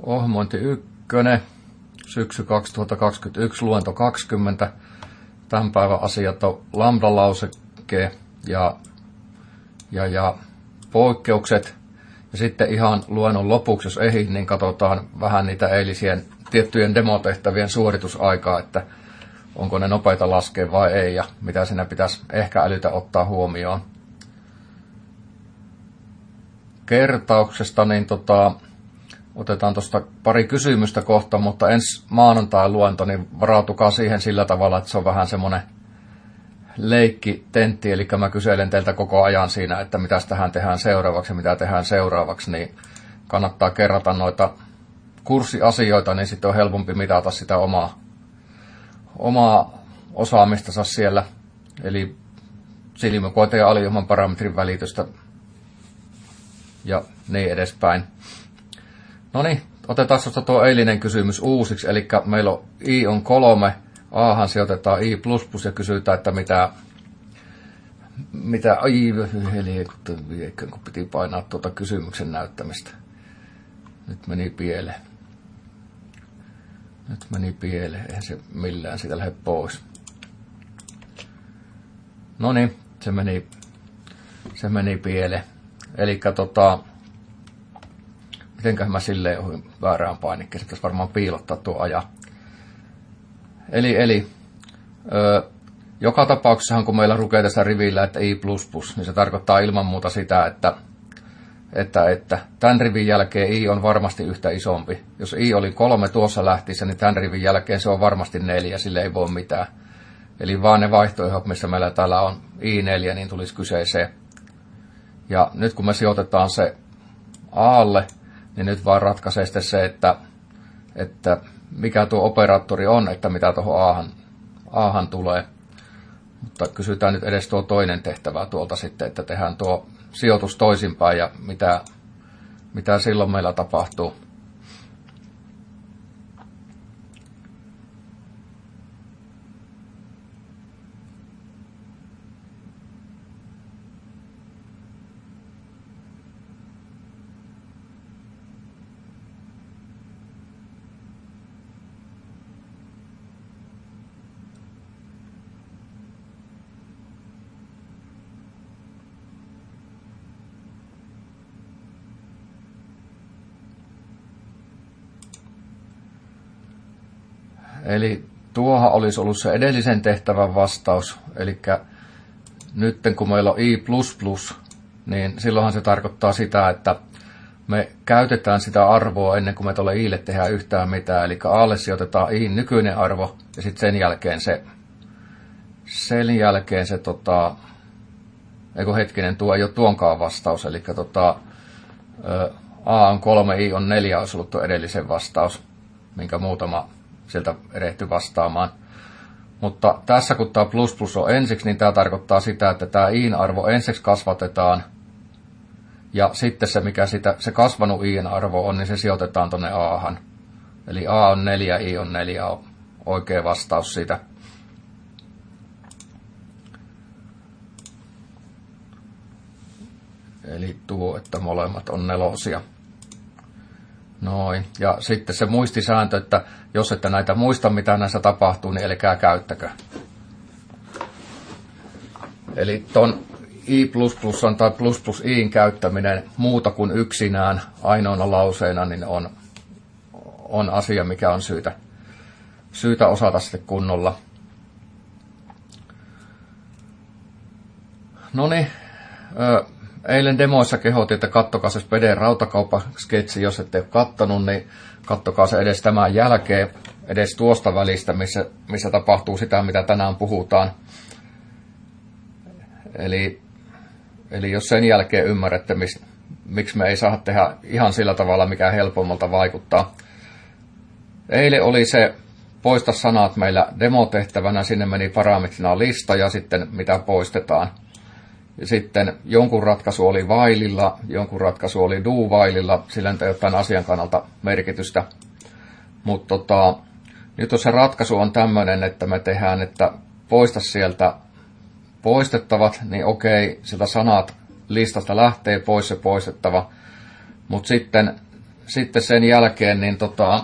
Ohjelmointi 1, syksy 2021, luento 20. Tämän päivän asiat on lambda-lauseke ja poikkeukset. Ja sitten ihan luennon lopuksi, jos ehdin, niin katsotaan vähän niitä eilisien tiettyjen demotehtävien suoritusaikaa, että onko ne nopeita laskea vai ei, ja mitä siinä pitäisi ehkä älytä ottaa huomioon. Kertauksesta niin otetaan tuosta pari kysymystä kohta, mutta ensi maanantain luento, niin varautukaa siihen sillä tavalla, että se on vähän semmoinen leikkitentti, eli mä kyselen teiltä koko ajan siinä, että mitä tähän tehdään seuraavaksi ja mitä tehdään seuraavaksi, niin kannattaa kerrata noita kurssiasioita, niin sitten on helpompi mitata sitä omaa osaamistansa siellä, eli silmäkoita ja alijouman parametrin välitystä ja niin edespäin. No niin, otetaan tuo eilinen kysymys uusiksi, eli meillä on I on 3, Ahan sijoitetaan I++ ja kysytään, että mitä eli kun piti painaa tuota kysymyksen näyttämistä. Nyt meni pieleen, eihän se millään siitä lähde pois. No niin, se meni pieleen. Elikkä mitenköhän mä silleen ohin väärään painikkeeseen, se pitäisi varmaan piilottaa tuo aja. Eli joka tapauksessahan kun meillä lukee tässä rivillä, että I++, niin se tarkoittaa ilman muuta sitä, että tämän rivin jälkeen I on varmasti yhtä isompi. Jos I oli 3 tuossa lähtiessä, niin tämän rivin jälkeen se on varmasti 4, sille ei voi mitään. Eli vaan ne vaihtoehdot, missä meillä täällä on I4, niin tulisi kyseeseen. Ja nyt kun me sijoitetaan se A:lle, niin nyt vaan ratkaisee sitten se, että mikä tuo operaattori on, että mitä tuohon A:han tulee. Mutta kysytään nyt edes tuo toinen tehtävä tuolta sitten, että tehdään tuo sijoitus toisinpäin ja mitä silloin meillä tapahtuu. Eli tuohan olisi ollut se edellisen tehtävän vastaus, eli nyt kun meillä on I++, niin silloinhan se tarkoittaa sitä, että me käytetään sitä arvoa ennen kuin me tuolle I:lle tehdään yhtään mitään, eli A:lle sijoitetaan I:n nykyinen arvo, ja sitten sen jälkeen se tuo ei ole tuonkaan vastaus, eli A on 3, I on 4 olisi ollut tuo edellisen vastaus, minkä muutama sieltä erehty vastaamaan. Mutta tässä kun tämä plus on ensiksi, niin tämä tarkoittaa sitä, että tämä I:n arvo ensiksi kasvatetaan. Ja sitten se, mikä se kasvanut I:n arvo on, niin se sijoitetaan tuonne A:han. Eli A on 4, I on 4 on oikea vastaus siitä. Eli tuo, että molemmat on 4. Noin. Ja sitten se muistisääntö, että jos ette näitä muista, mitä näissä tapahtuu, niin älkää käyttäkö. Eli ton I++ tai ++iin käyttäminen muuta kuin yksinään ainoana lauseena, niin on asia, mikä on syytä osata sitten kunnolla. Noniin. Eilen demoissa kehotin, että kattokaa se Speden rautakauppasketsi, jos ette ole kattonut, niin kattokaa se edes tämän jälkeen, edes tuosta välistä, missä tapahtuu sitä, mitä tänään puhutaan. Eli jos sen jälkeen ymmärrätte, miksi me ei saa tehdä ihan sillä tavalla, mikä helpommalta vaikuttaa. Eilen oli se poista sanat meillä demotehtävänä, sinne meni parametrina lista ja sitten mitä poistetaan. Ja sitten jonkun ratkaisu oli whileilla, jonkun ratkaisu oli do-whileilla, sillä ei ole jotain asian kannalta merkitystä. Mutta nyt jos se ratkaisu on tämmöinen, että me tehdään, että poista sieltä poistettavat, niin okei, sieltä sanat listasta lähtee pois se poistettava. Mutta sitten sitten sen jälkeen, niin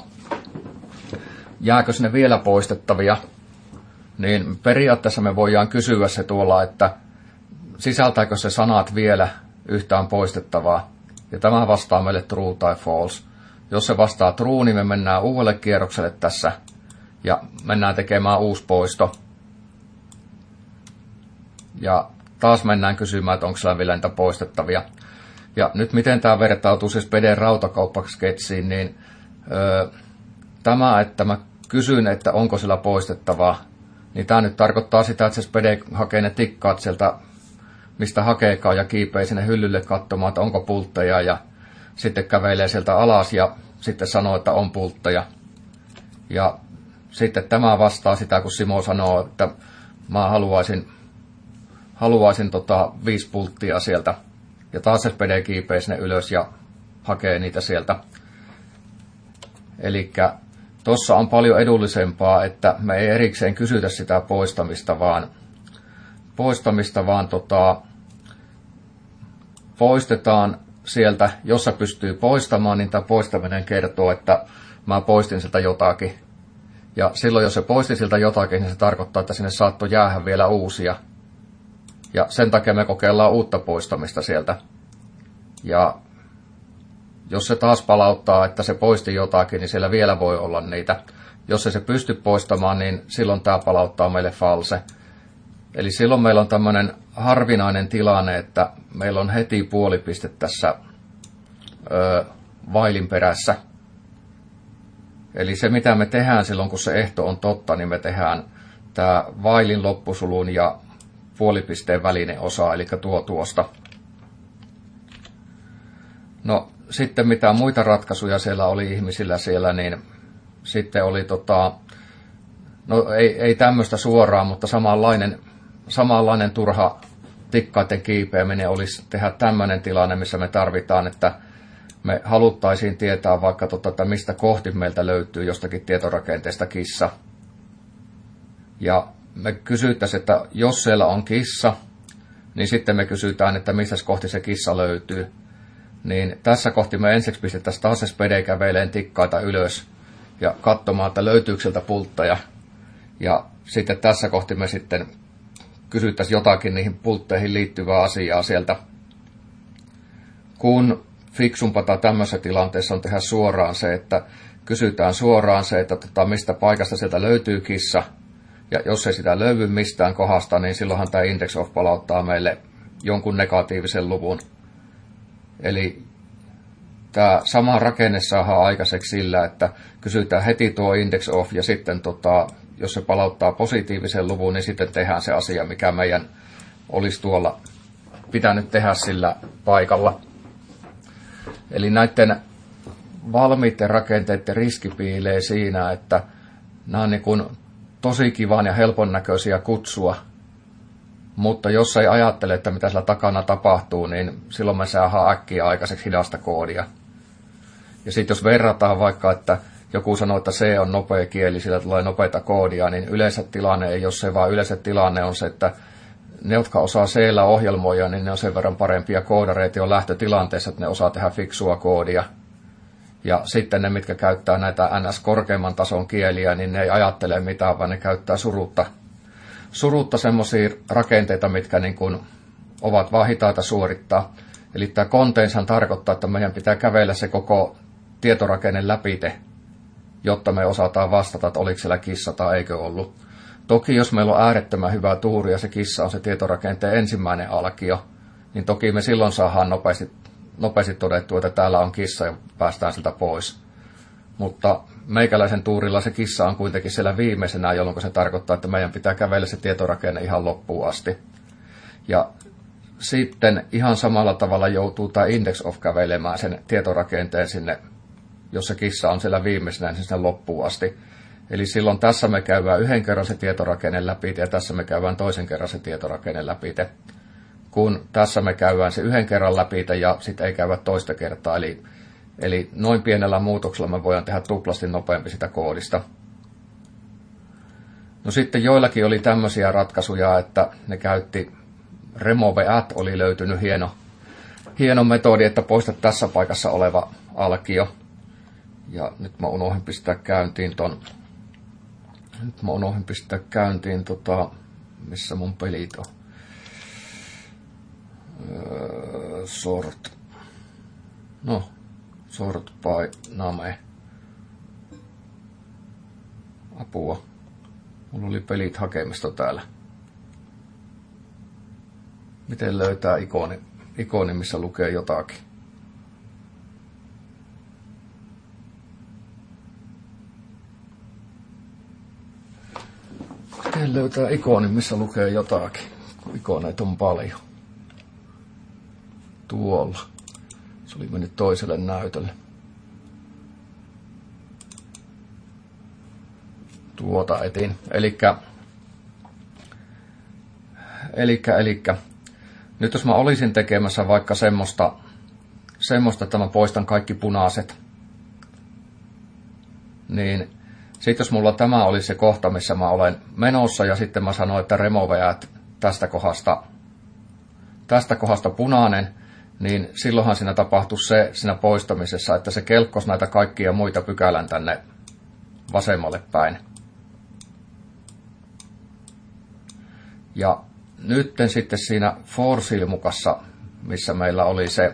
jääkö ne vielä poistettavia, niin periaatteessa me voidaan kysyä se tuolla, että sisältääkö se sanat vielä yhtään poistettavaa. Ja tämä vastaa meille true tai false. Jos se vastaa true, niin me mennään uudelle kierrokselle tässä ja mennään tekemään uusi poisto. Ja taas mennään kysymään, että onko siellä vielä niitä poistettavia. Ja nyt miten tämä vertautuu siis Speden rautakauppasketsiin, niin tämä, että mä kysyn, että onko sillä poistettavaa, niin tämä nyt tarkoittaa sitä, että se Spede hakee ne tikkaat sieltä, mistä hakeekaan, ja kiipee sinne hyllylle katsomaan, että onko pultteja, ja sitten kävelee sieltä alas ja sitten sanoo, että on pultteja. Ja sitten tämä vastaa sitä, kun Simo sanoo, että mä haluaisin 5 pulttia sieltä. Ja taas se Spede kiipee sinne ylös ja hakee niitä sieltä. Elikkä tossa on paljon edullisempaa, että me ei erikseen kysytä sitä poistamista, vaan poistetaan sieltä, jos se pystyy poistamaan, niin tämä poistaminen kertoo, että mä poistin sieltä jotakin. Ja silloin, jos se poisti sieltä jotakin, niin se tarkoittaa, että sinne saattoi jäädä vielä uusia. Ja sen takia me kokeillaan uutta poistamista sieltä. Ja jos se taas palauttaa, että se poisti jotakin, niin siellä vielä voi olla niitä. Jos ei se pysty poistamaan, niin silloin tämä palauttaa meille false. Eli silloin meillä on tämmöinen harvinainen tilanne, että meillä on heti puolipiste tässä vailin perässä. Eli se mitä me tehdään silloin, kun se ehto on totta, niin me tehdään tämä vailin loppusulun ja puolipisteen välinen osa, eli tuosta. No sitten mitä muita ratkaisuja siellä oli ihmisillä siellä, niin sitten oli no ei tämmöistä suoraan, mutta samanlainen turha tikkaiden kiipeäminen olisi tehdä tämmöinen tilanne, missä me tarvitaan, että me haluttaisiin tietää vaikka että mistä kohti meiltä löytyy jostakin tietorakenteesta kissa. Ja me kysyttäisiin, että jos siellä on kissa, niin sitten me kysytään, että mistä kohti se kissa löytyy. Niin tässä kohti me ensiksi pistettäisiin taas se Spede käveleen tikkaita ylös ja katsomaan, että löytyykö sieltä pultteja. Ja sitten tässä kohti me sitten kysyttäisiin jotakin niihin pultteihin liittyvää asiaa sieltä. Kun fiksumpaa tämmöisessä tilanteessa on tehdä suoraan se, että kysytään suoraan se, että mistä paikasta sieltä löytyy kissa. Ja jos ei sitä löydy mistään kohdasta, niin silloinhan tämä index of palauttaa meille jonkun negatiivisen luvun. Eli tämä sama rakenne saadaan aikaiseksi sillä, että kysytään heti tuo index of ja sitten jos se palauttaa positiivisen luvun, niin sitten tehdään se asia, mikä meidän olisi tuolla pitänyt tehdä sillä paikalla. Eli näiden valmiiden rakenteiden riski piilee siinä, että nämä on niin kuin tosi kivan ja helpon näköisiä kutsua, mutta jos ei ajattele, että mitä sillä takana tapahtuu, niin silloin me saadaan äkkiä aikaiseksi hidasta koodia. Ja sitten jos verrataan vaikka, että joku sanoo, että C on nopea kieli, sillä tulee nopeita koodia, niin yleensä tilanne ei ole se, vaan yleensä tilanne on se, että ne, jotka osaa C:llä ohjelmoida, niin ne on sen verran parempia koodareita jo lähtötilanteessa, että ne osaa tehdä fiksua koodia. Ja sitten ne, mitkä käyttää näitä NS-korkeimman tason kieliä, niin ne ei ajattele mitään, vaan ne käyttää surutta semmoisia rakenteita, mitkä niin kuin ovat vaan hitaita suorittaa. Eli tämä containtshan tarkoittaa, että meidän pitää kävellä se koko tietorakenne läpite, jotta me osataan vastata, että oliko siellä kissa tai eikö ollut. Toki jos meillä on äärettömän hyvä tuuri ja se kissa on se tietorakenteen ensimmäinen alkio, niin toki me silloin saadaan nopeasti todettua, että täällä on kissa ja päästään siltä pois. Mutta meikäläisen tuurilla se kissa on kuitenkin siellä viimeisenä, jolloin se tarkoittaa, että meidän pitää kävellä se tietorakenne ihan loppuun asti. Ja sitten ihan samalla tavalla joutuu tämä index of kävelemään sen tietorakenteen sinne, jos se kissa on siellä viimeisenä, niin sinne loppuun asti. Eli silloin tässä me käydään yhden kerran se tietorakenne läpi ja tässä me käydään toisen kerran se tietorakenne läpi. Kun tässä me käydään se yhden kerran läpi ja sitten ei käydä toista kertaa. Eli noin pienellä muutoksella me voidaan tehdä tuplasti nopeampi sitä koodista. No sitten joillakin oli tämmöisiä ratkaisuja, että ne käytti remove at, oli löytynyt hieno metodi, että poista tässä paikassa oleva alkio. Ja nyt mä unohdin pistää käyntiin missä mun pelit on. Sort. No, sort by name. Apua. Mulla oli pelit hakemista täällä. Miten löytää ikoni, missä lukee jotakin? Miten löytää ikoni, missä lukee jotakin? Kun ikoneita on paljon. Tuolla. Se oli mennyt toiselle näytölle. Tuota etin. Elikkä. Nyt jos mä olisin tekemässä vaikka semmoista, että mä poistan kaikki punaiset, niin sitten jos mulla tämä olisi se kohta, missä mä olen menossa, ja sitten mä sanoin, että removeat tästä kohdasta punainen, niin silloinhan siinä tapahtui se siinä poistamisessa, että se kelkkosi näitä kaikkia muita pykälän tänne vasemmalle päin. Ja nytten sitten siinä for-silmukassa, missä meillä oli se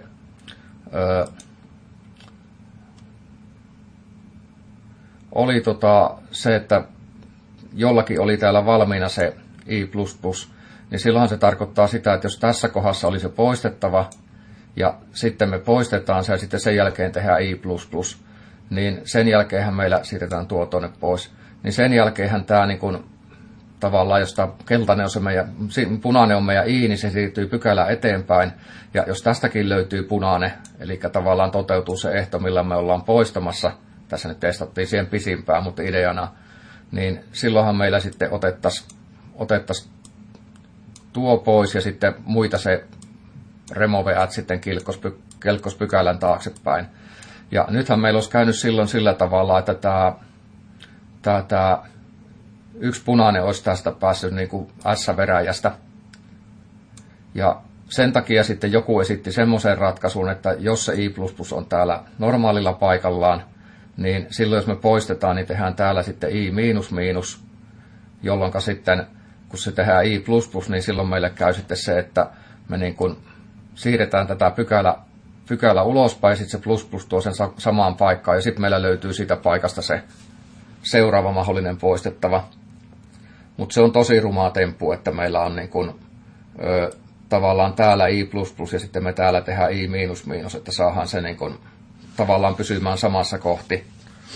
se, että jollakin oli täällä valmiina se i++, niin silloinhan se tarkoittaa sitä, että jos tässä kohdassa oli se poistettava, ja sitten me poistetaan se, ja sitten sen jälkeen tehdään i++, niin sen jälkeenhän meillä siirretään tuo tuonne pois. Niin sen jälkeenhän tämä niin kuin, tavallaan, jos tämä keltainen on se meidän, punainen on meidän i, niin se siirtyy pykälään eteenpäin. Ja jos tästäkin löytyy punainen, eli tavallaan toteutuu se ehto, millä me ollaan poistamassa, tässä nyt testattiin siihen pisimpään, mutta ideana, niin silloinhan meillä sitten otettaisiin tuo pois ja sitten muita se removeat sitten kelkkos pykälän taaksepäin. Ja nythän meillä olisi käynyt silloin sillä tavalla, että tämä yksi punainen olisi tästä päässyt niin kuin S-veräjästä. Ja sen takia sitten joku esitti semmoisen ratkaisun, että jos se i++ on täällä normaalilla paikallaan, niin silloin jos me poistetaan, niin tehdään täällä sitten i-, jolloin sitten kun se tehdään i++, niin silloin meille käy sitten se, että me niin kuin siirretään tätä pykälä ulospäin, ja sitten se pluspus tuo sen samaan paikkaan, ja sitten meillä löytyy siitä paikasta se seuraava mahdollinen poistettava. Mutta se on tosi rumaa temppu, että meillä on niin kuin, tavallaan täällä i++, ja sitten me täällä tehdään i-, että saadaan se niin kuin, tavallaan pysymään samassa kohti.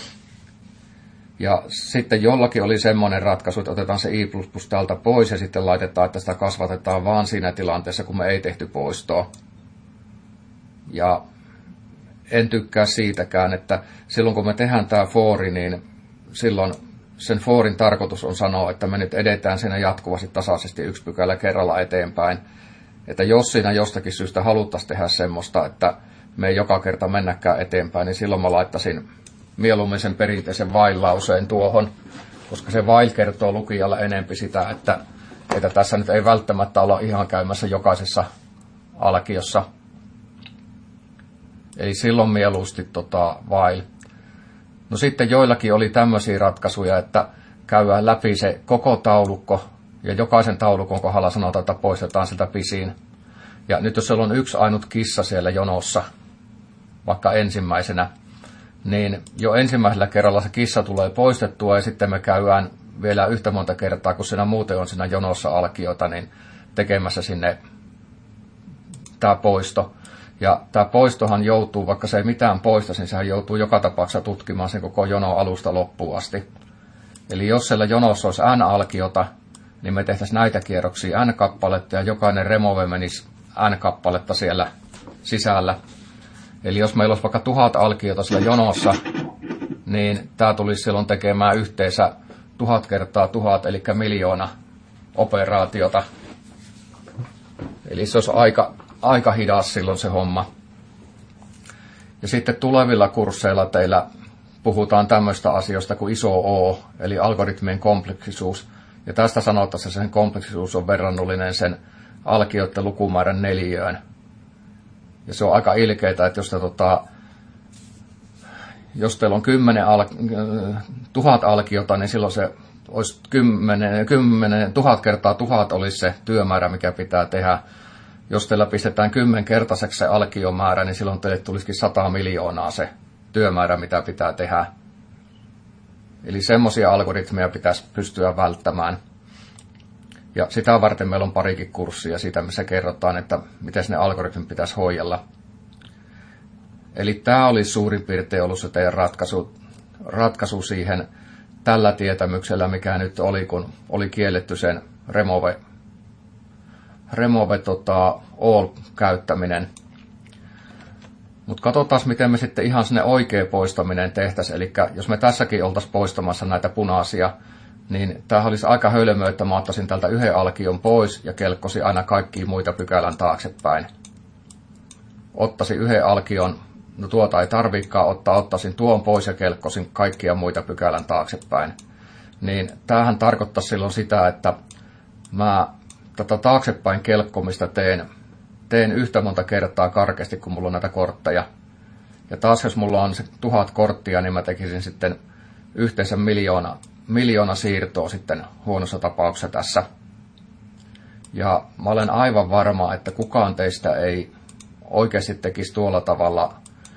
Ja sitten jollakin oli semmoinen ratkaisu, että otetaan se i++ täältä pois ja sitten laitetaan, että sitä kasvatetaan vaan siinä tilanteessa, kun me ei tehty poistoa. Ja en tykkää siitäkään, että silloin kun me tehdään tämä foori, niin silloin sen foorin tarkoitus on sanoa, että me nyt edetään siinä jatkuvasti tasaisesti yksi pykälä kerralla eteenpäin. Että jos siinä jostakin syystä haluttaisiin tehdä semmoista, että me ei joka kerta mennäkään eteenpäin, niin silloin mä laittaisin mieluummin sen perinteisen while-lauseen tuohon, koska se while kertoo lukijalle enempi sitä, että tässä nyt ei välttämättä olla ihan käymässä jokaisessa alkiossa. Eli silloin mieluusti while. No sitten joillakin oli tämmöisiä ratkaisuja, että käydään läpi se koko taulukko, ja jokaisen taulukon kohdalla sanotaan, että poistetaan sitä pisin. Ja nyt jos siellä on yksi ainut kissa siellä jonossa, vaikka ensimmäisenä, niin jo ensimmäisellä kerralla se kissa tulee poistettua, ja sitten me käydään vielä yhtä monta kertaa, kun siinä muuten on siinä jonossa alkiota, niin tekemässä sinne tämä poisto. Ja tämä poistohan joutuu, vaikka se ei mitään poista, niin sehän joutuu joka tapauksessa tutkimaan sen koko jono alusta loppuun asti. Eli jos siellä jonossa olisi n-alkiota, niin me tehtäisiin näitä kierroksia n-kappaletta, ja jokainen remove menisi n-kappaletta siellä sisällä. Eli jos meillä olisi vaikka 1000 alkiota siellä jonossa, niin tämä tulisi silloin tekemään yhteensä 1000 kertaa 1000, eli 1,000,000 operaatiota. Eli se olisi aika hidas silloin se homma. Ja sitten tulevilla kursseilla teillä puhutaan tämmöistä asioista kuin iso O, eli algoritmien kompleksisuus. Ja tästä sanotaan, että sen kompleksisuus on verrannollinen sen alkioiden lukumäärän 4. Ja se on aika ilkeää, että jos te jos teillä on 1000 alkiota, niin silloin se olisi 1000 kertaa 1000 olisi se työmäärä, mikä pitää tehdä. Jos teillä pistetään 10-kertaiseksi se alkiomäärä, niin silloin teille tulisikin 100 miljoonaa se työmäärä, mitä pitää tehdä. Eli semmoisia algoritmeja pitäisi pystyä välttämään. Ja sitä varten meillä on parikin kurssia siitä, missä kerrotaan, että miten ne algoritmit pitäisi hoidella. Eli tämä oli suurin piirtein ollut se teidän ratkaisu siihen tällä tietämyksellä, mikä nyt oli, kun oli kielletty sen remove all käyttäminen. Mutta katsotaan, miten me sitten ihan sinne oikea poistaminen tehtäisiin. Eli jos me tässäkin oltaisiin poistamassa näitä punaisia, niin tämä olisi aika hölmöä, että mä ottaisin tältä yhden alkion pois ja kelkkosin aina kaikkia muita pykälän taaksepäin. Ottaisin yhden alkion, no tuota ei tarviikaan ottaa, ottaisin tuon pois ja kelkkosin kaikkia muita pykälän taaksepäin. Niin tämähän tarkoittaa silloin sitä, että mä tätä taaksepäin kelkkomista teen yhtä monta kertaa karkeasti, kun mulla on näitä kortteja. Ja taas jos mulla on se 1000 korttia, niin mä tekisin sitten yhteensä miljoona siirtoa sitten huonossa tapauksessa tässä. Ja mä olen aivan varma, että kukaan teistä ei oikeasti tekisi tuolla tavalla,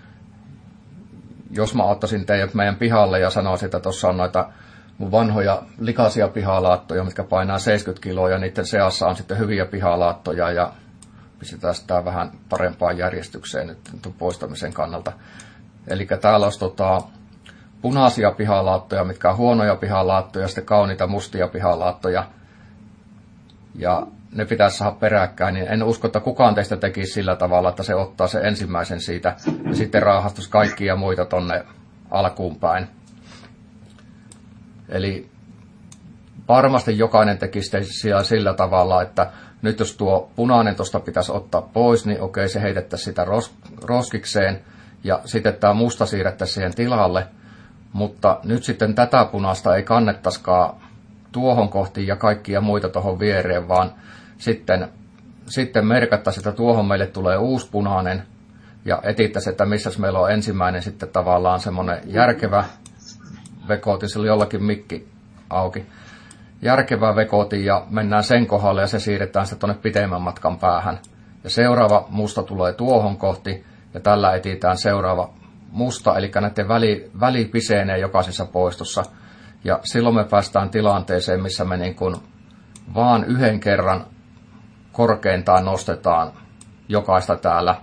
jos mä ottaisin teidät meidän pihalle ja sanoisin, että tuossa on noita mun vanhoja likaisia pihalaattoja, mitkä painaa 70 kiloa ja niiden seassa on sitten hyviä pihalaattoja ja pistetään sitä vähän parempaan järjestykseen nyt poistamisen kannalta. Eli täällä olisi punaisia pihalaattoja, mitkä on huonoja pihalaattoja, sitten kauniita mustia pihalaattoja. Ja ne pitäisi saada peräkkäin, niin en usko, että kukaan teistä tekisi sillä tavalla, että se ottaa se ensimmäisen siitä ja sitten raahastuisi kaikkia muita tonne alkuun päin. Eli varmasti jokainen tekisi sillä tavalla, että nyt jos tuo punainen tuosta pitäisi ottaa pois, niin okei, se heitettäisiin sitä roskikseen ja sitten tämä musta siirrettäisiin siihen tilalle. Mutta nyt sitten tätä punaista ei kannettaisikaan tuohon kohti ja kaikkia muita tuohon viereen, vaan sitten merkattaisiin, että tuohon meille tulee uusi punainen ja etittäisiin, että missä meillä on ensimmäinen sitten tavallaan semmoinen järkevä vekoti, sillä jollakin mikki auki. Järkevä vekoti ja mennään sen kohdalle ja se siirretään sitten tuonne pitemmän matkan päähän. Ja seuraava musta tulee tuohon kohti ja tällä etsitään seuraava musta, eli näiden väli pisenee jokaisessa poistossa. Ja silloin me päästään tilanteeseen, missä me niin kuin vaan yhden kerran korkeintaan nostetaan jokaista täällä.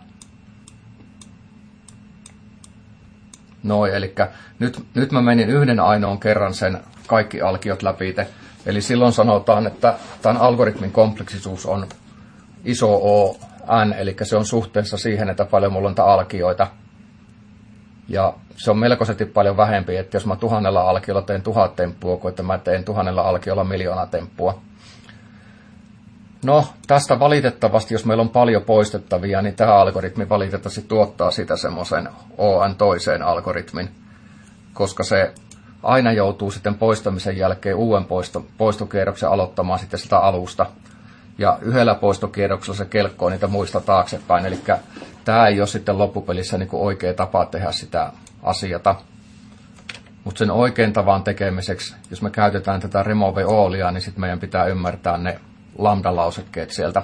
Noin, eli nyt mä menin yhden ainoan kerran sen kaikki alkiot läpi. Eli silloin sanotaan, että tämän algoritmin kompleksisuus on iso O, N, eli se on suhteessa siihen, että paljon mulla on alkioita. Ja se on melkoisesti paljon vähempi, että jos mä 1000 alkiolla teen 1000 temppua, kuin että mä teen 1000 alkiolla 1 000 000 temppua. No, tästä valitettavasti, jos meillä on paljon poistettavia, niin tämä algoritmi valitettavasti tuottaa sitä semmoisen ON toiseen algoritmin, koska se aina joutuu sitten poistamisen jälkeen uuden poistokierroksen aloittamaan sitten sitä alusta. Ja yhdellä poistokierroksella se kelkkoo niitä muista taaksepäin, eli tämä ei ole sitten loppupelissä niin kuin oikea tapa tehdä sitä asiata. Mutta sen oikein tavan tekemiseksi, jos me käytetään tätä remove allia, niin sitten meidän pitää ymmärtää ne lambda-lausekkeet sieltä.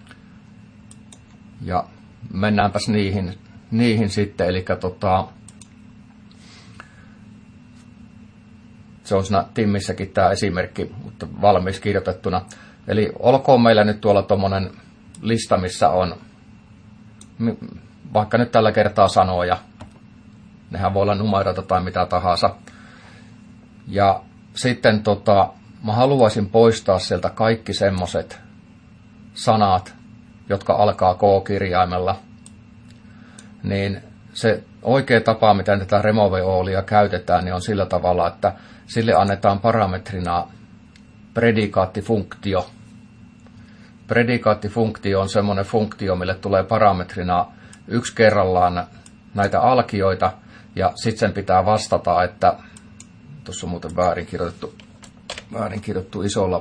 Ja mennäänpäs niihin sitten, eli se on siinä Timmissäkin tämä esimerkki, mutta valmiiksi kirjoitettuna. Eli olkoon meillä nyt tuolla tuommoinen lista, missä on vaikka nyt tällä kertaa sanoja. Nehän voi olla numeroita tai mitä tahansa. Ja sitten mä haluaisin poistaa sieltä kaikki semmoset sanat, jotka alkaa K-kirjaimella. Niin se oikea tapa, miten tätä remove allia käytetään, niin on sillä tavalla, että sille annetaan parametrina predikaattifunktio. Predikaattifunktio on semmoinen funktio, mille tulee parametrina yksi kerrallaan näitä alkioita, ja sitten sen pitää vastata, että tuossa on muuten väärin kirjoitettu isolla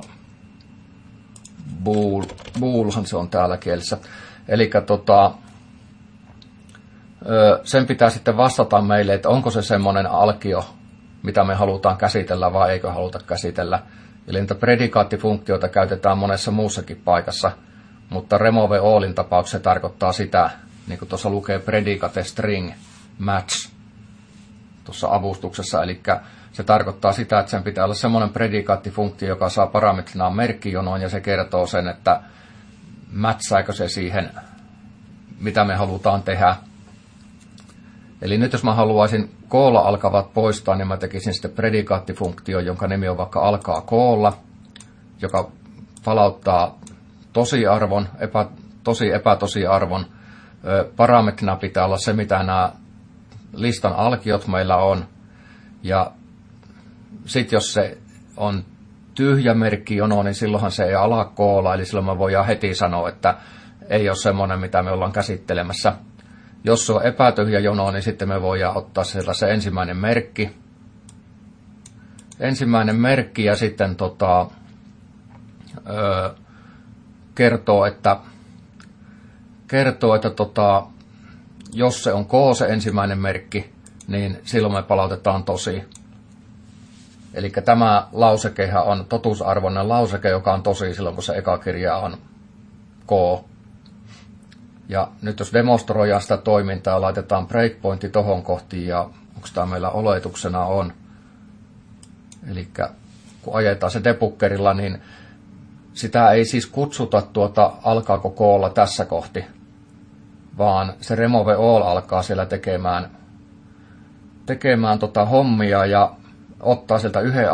boolhan se on täällä kielessä. Eli sen pitää sitten vastata meille, että onko se semmoinen alkio, mitä me halutaan käsitellä vai eikö haluta käsitellä. Eli niitä predikaattifunktioita käytetään monessa muussakin paikassa, mutta remove allin tapauksessa se tarkoittaa sitä, niin kuin tuossa lukee predicate string match tuossa avustuksessa, eli se tarkoittaa sitä, että sen pitää olla semmoinen predikaattifunktio, joka saa parametrinaan merkkijonoon, ja se kertoo sen, että matchääkö se siihen, mitä me halutaan tehdä. Eli nyt jos mä haluaisin koolla alkavat poistaa, niin mä tekisin sitten predikaattifunktio, jonka nimi on vaikka alkaa koolla, joka palauttaa tosiarvon, epätosiarvon. Parametrina pitää olla se, mitä nämä listan alkiot meillä on. Ja sitten jos se on tyhjä merkkijono, niin silloinhan se ei ala koolla, eli silloin me voidaan heti sanoa, että ei ole semmoinen, mitä me ollaan käsittelemässä. Jos se on epätyhjä jono, niin sitten me voidaan ottaa sieltä se ensimmäinen merkki. Ensimmäinen merkki ja sitten kertoo, että jos se on K se ensimmäinen merkki, niin silloin me palautetaan tosi. Eli tämä lausekehan on totuusarvoinen lauseke, joka on tosi silloin, kun se eka kirja on K. Ja nyt jos demonstroidaan sitä toimintaa, laitetaan breakpointti tohon kohtiin, ja onko tämä meillä oletuksena on. Eli kun ajetaan se debuggerilla, niin sitä ei siis kutsuta alkaako koolla tässä kohti, vaan se remove all alkaa siellä tekemään hommia ja ottaa sieltä yhden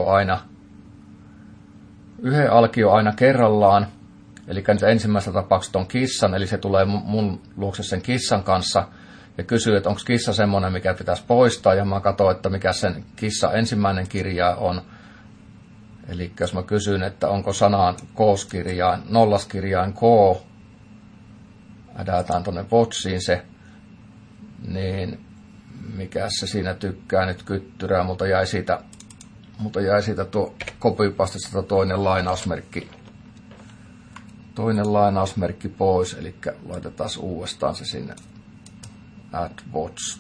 alkio aina kerrallaan. Eli ensimmäisessä tapauksessa on kissan, eli se tulee mun luokse sen kissan kanssa ja kysyy, että onko kissa semmoinen, mikä pitäisi poistaa, ja mä katson, että mikä sen kissa ensimmäinen kirja on. Eli jos mä kysyn, että onko sanaan kooskirjain, nollaskirjain K, ädätään tuonne watchiin se, niin mikä se siinä tykkää nyt kyttyrää, mutta jäi siitä tuo copypastesta toinen lainausmerkki pois, eli laitetaan uudestaan se sinne add watch.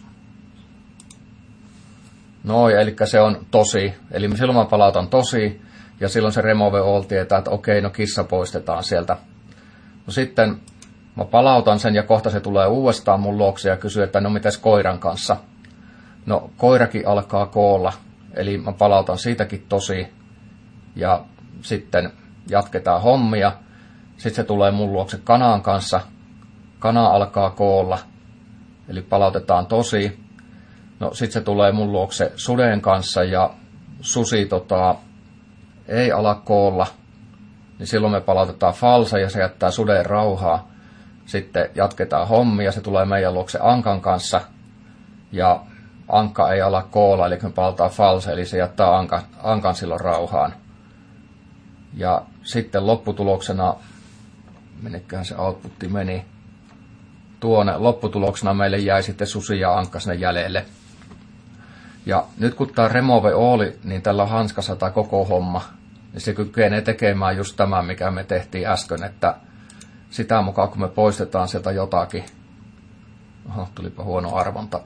Noin, eli se on tosi, eli silloin mä palautan tosi, ja silloin se remove all tietää, että okei, no kissa poistetaan sieltä. No sitten mä palautan sen, ja kohta se tulee uudestaan mun luokse ja kysyy, että no mites koiran kanssa. No koirakin alkaa koolla, eli mä palautan siitäkin tosi, ja sitten jatketaan hommia. Sitten se tulee mun luokse kanan kanssa. Kana alkaa koolla, eli palautetaan tosi. No sitten se tulee mun luokse suden kanssa ja susi ei ala koolla. Niin silloin me palautetaan false ja se jättää suden rauhaa. Sitten jatketaan hommia, se tulee meidän luokse ankan kanssa. Ja ankka ei ala koolla, eli me palautetaan false, eli se jättää ankan silloin rauhaan. Ja sitten lopputuloksena, minneköhän se outputti meni, tuonne lopputuloksena meille jäi sitten susi ja ankka sinne jäljelle. Ja nyt kun tämä remove all, niin tällä hanskassa tämä koko homma, niin se kykenee tekemään just tämän, mikä me tehtiin äsken, että sitä mukaan kun me poistetaan sieltä jotakin, tulipa huono arvonta,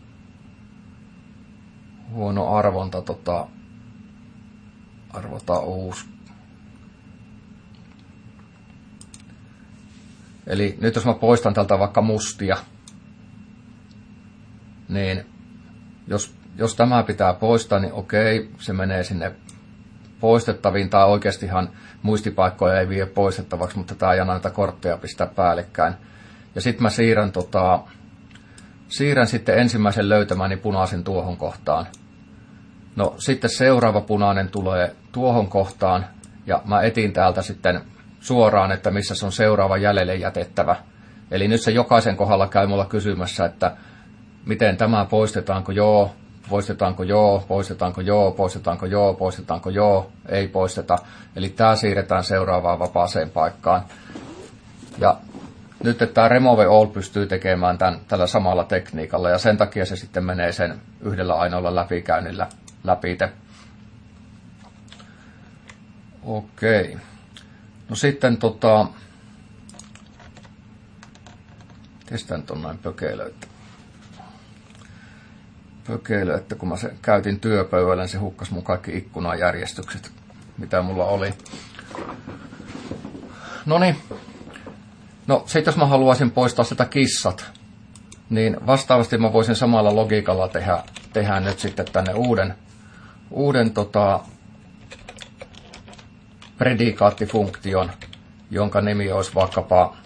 arvotaan uusi. Eli nyt jos mä poistan tältä vaikka mustia, niin jos tämä pitää poistaa, niin okei, se menee sinne poistettaviin, tai oikeastihan muistipaikkoja ei vie poistettavaksi, mutta tämä ei anna näitä kortteja pistää päällekkäin. Ja sitten mä siirrän sitten ensimmäisen löytämäni punaisen tuohon kohtaan. No sitten seuraava punainen tulee tuohon kohtaan, ja mä etin täältä sitten suoraan, että missä se on seuraava jäljelle jätettävä. Eli nyt se jokaisen kohdalla käy mulla kysymässä, että miten tämä poistetaanko joo, ei poisteta. Eli tämä siirretään seuraavaan vapaaseen paikkaan. Ja nyt että tämä remove all pystyy tekemään tällä samalla tekniikalla, ja sen takia se sitten menee sen yhdellä ainoalla läpikäynnillä läpite. Okei. No sitten testaan ton näin pökeilöitä. pökeily, että kun mä se käytin työpöydällä, niin se hukkas mun kaikki ikkunajärjestykset, mitä mulla oli. Noniin. No sit jos mä haluaisin poistaa sitä kissat, niin vastaavasti mä voisin samalla logiikalla tehdä nyt sitten tänne uuden predikaattifunktion, jonka nimi olisi vaikkapa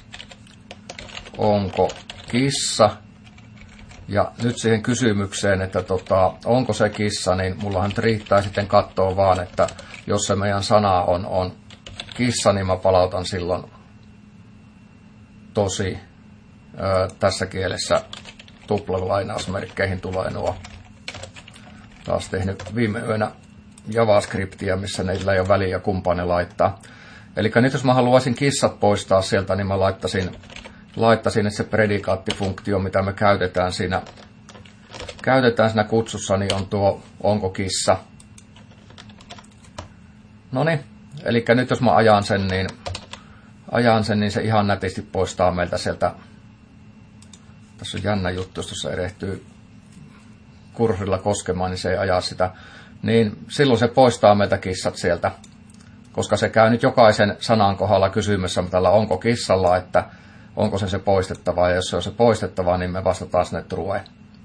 onko kissa. Ja nyt siihen kysymykseen, että onko se kissa, niin mullahan riittää sitten katsoa vaan, että jos se meidän sana on kissa, niin mä palautan silloin tosi. Tässä kielessä tuplalainausmerkkeihin tulee nuo. Taas tehnyt viime yönä JavaScriptia, missä niillä ei ole väliä kumpaan ne laittaa. Eli nyt jos mä haluaisin kissat poistaa sieltä, niin mä laittaisin että se predikaattifunktio, mitä me käytetään siinä kutsussa, niin on tuo onko kissa. Noniin, eli nyt jos mä ajan sen, niin se ihan nätisti poistaa meiltä sieltä. Tässä on jännä juttu, jos tuossa erehtyy kursorilla koskemaan, niin se ei aja sitä. Niin silloin se poistaa meiltä kissat sieltä, koska se käy nyt jokaisen sanan kohdalla kysymässä tällä onko kissalla, että onko se poistettava, ja jos se on se poistettava, niin me vastataan sinne true.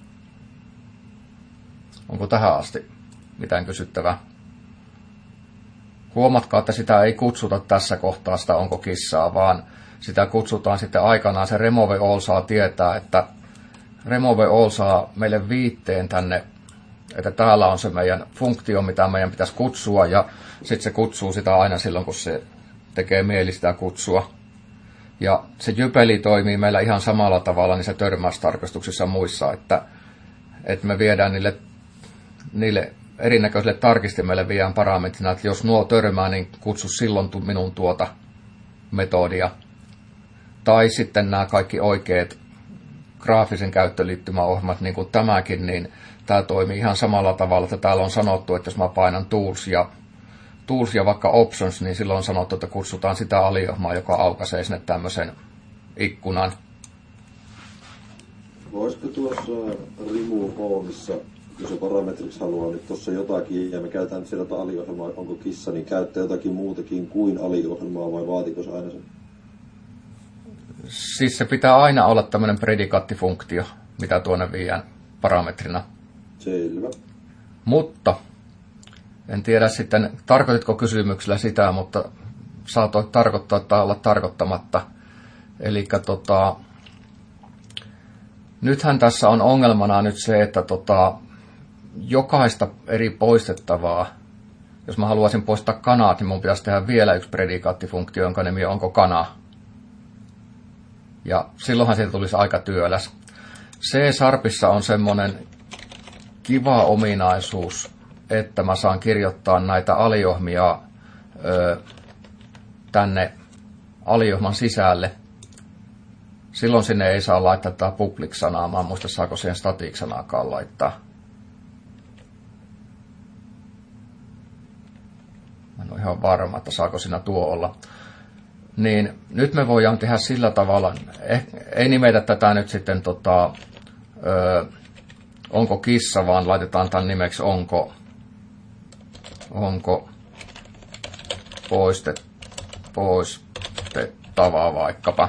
Onko tähän asti mitään kysyttävää? Huomatkaa, että sitä ei kutsuta tässä kohtaa sitä onko kissaa, vaan sitä kutsutaan sitten aikanaan. Se remove all saa tietää, että remove all saa meille viitteen tänne, että täällä on se meidän funktio, mitä meidän pitäisi kutsua, ja sitten se kutsuu sitä aina silloin, kun se tekee mieli sitä kutsua. Ja se jypeli toimii meillä ihan samalla tavalla niissä törmäystarkastuksissa muissa, että me viedään niille erinäköisille tarkistimille viedään parametrina, että jos nuo törmää, niin kutsu silloin minun tuota metodia. Tai sitten nämä kaikki oikeat graafisen käyttöliittymäohjelmat, niin kuin tämäkin, niin tämä toimii ihan samalla tavalla, että täällä on sanottu, että jos mä painan tools ja vaikka options, niin silloin on sanottu, että kutsutaan sitä aliohjelmaa, joka aukaisee sinne tämmöisen ikkunan. Voisiko tuossa remove allissa, jos se parametriksi haluaa nyt tuossa jotakin, ja me käytetään nyt sieltä aliohjelmaa, onko kissa, niin käyttää jotakin muutakin kuin aliohjelmaa, vai vaatiko se aina sen? Siis se pitää aina olla tämmöinen predikaattifunktio, mitä tuonne viedään parametrina. Selvä. Mutta en tiedä sitten, tarkoititko kysymyksellä sitä, mutta saatoit tarkoittaa tai olla tarkoittamatta. Eli nythän tässä on ongelmana nyt se, että jokaista eri poistettavaa, jos mä haluaisin poistaa kanaat, niin mun pitäisi tehdä vielä yksi predikaattifunktio, jonka nimi on onko kana. Ja silloinhan siitä tulisi aika työläs. C-sharpissa on semmoinen kiva ominaisuus, että mä saan kirjoittaa näitä aliohmia tänne aliohman sisälle. Silloin sinne ei saa laittaa tätä public-sanaa. Mä en muista, saako siihen static-sanaakaan laittaa. Mä en ole ihan varma, että saako siinä tuo olla. Niin nyt me voidaan tehdä sillä tavalla, ei nimetä tätä nyt sitten onko kissa, vaan laitetaan tämän nimeksi onko poistettava vaikkapa.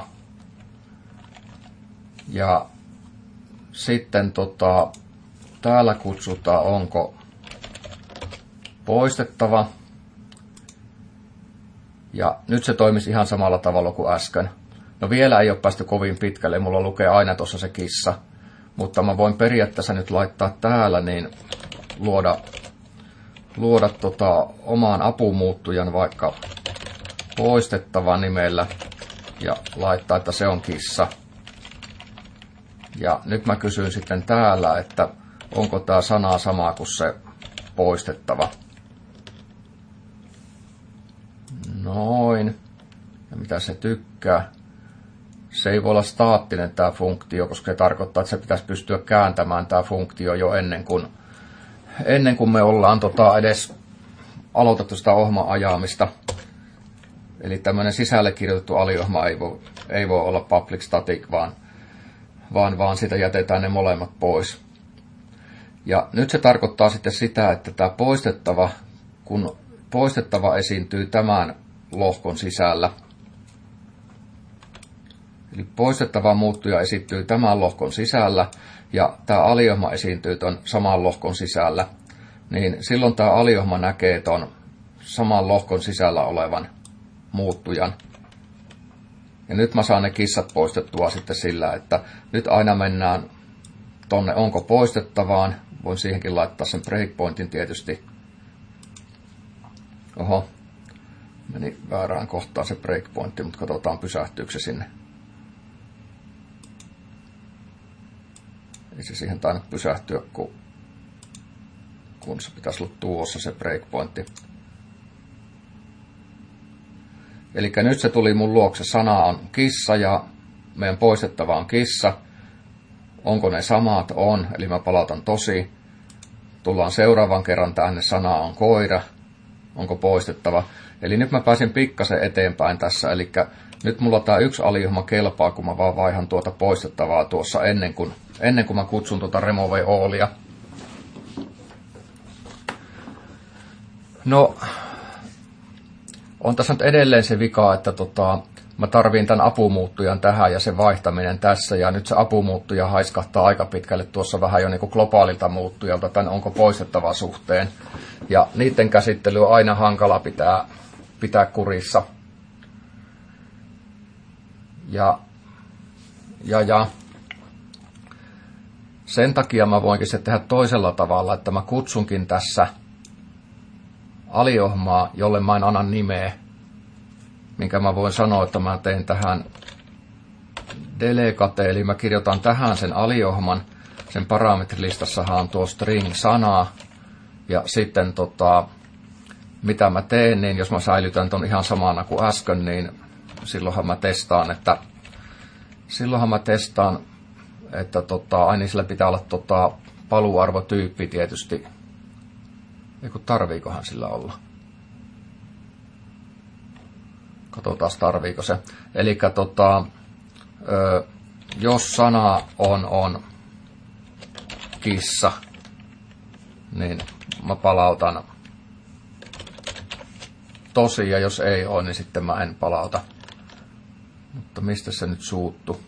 Ja sitten täällä kutsutaan onko poistettava. Ja nyt se toimisi ihan samalla tavalla kuin äsken. No vielä ei ole päästy kovin pitkälle, mulla lukee aina tuossa se kissa. Mutta mä voin periaatteessa nyt laittaa täällä, niin luoda omaan apumuuttujan vaikka poistettava nimellä ja laittaa, että se on kissa. Ja nyt mä kysyn sitten täällä, että onko tämä sana sama kuin se poistettava. Noin. Ja mitä se tykkää? Se ei voi olla staattinen tämä funktio, koska se tarkoittaa, että se pitäisi pystyä kääntämään tämä funktio jo ennen kuin me ollaan edes aloitettu sitä ohjelman ajamista. Eli tämmöinen sisälle kirjoitettu aliohjelma ei voi olla public static, vaan siitä jätetään ne molemmat pois. Ja nyt se tarkoittaa sitten sitä, että tämä poistettava, kun poistettava esiintyy tämän lohkon sisällä, eli poistettava muuttuja esiintyy tämän lohkon sisällä, ja tämä aliohma esiintyy tuon saman lohkon sisällä, niin silloin tämä aliohma näkee tuon saman lohkon sisällä olevan muuttujan. Ja nyt mä saan ne kissat poistettua sitten sillä, että nyt aina mennään tonne onko poistettavaan. Voin siihenkin laittaa sen breakpointin tietysti. Oho, meni väärään kohtaan se breakpointti, mutta katsotaan pysähtyykö se sinne. Ei se siihen tainnut pysähtyä, kun se pitäisi olla tuossa se breakpointti. Eli nyt se tuli mun luokse, sana on kissa ja meidän poistettava on kissa. Onko ne samat? On, eli mä palautan tosi. Tullaan seuraavan kerran tänne, sana on koira. Onko poistettava? Eli nyt mä pääsin pikkasen eteenpäin tässä, eli nyt mulla tää yksi aliohma kelpaa, kun mä vaan vaihan tuota poistettavaa tuossa ennen kuin mä kutsun tuota remove allia. No, on tässä nyt edelleen se vika, että mä tarviin tämän apumuuttujan tähän ja sen vaihtaminen tässä, ja nyt se apumuuttuja haiskahtaa aika pitkälle tuossa vähän jo niin kuin globaalilta muuttujalta tämän onko poistettava suhteen. Ja niiden käsittely on aina hankala pitää kurissa. Ja sen takia mä voinkin se tehdä toisella tavalla, että mä kutsunkin tässä aliohmaa, jolle mä en anna nimeä, minkä mä voin sanoa, että mä teen tähän delegate, eli mä kirjoitan tähän sen aliohman, sen parametrilistassahan on tuo string-sanaa, ja sitten mitä mä teen, niin jos mä säilytän ton ihan samana kuin äsken, niin silloinhan mä testaan, että aina sillä pitää olla paluuarvotyyppi tietysti. Eiku tarviikohan sillä olla? Katsotaan tarviiko se. Eli jos sana on kissa, niin mä palautan tosi, ja jos ei ole, niin sitten mä en palauta. Mutta mistä se nyt suuttu?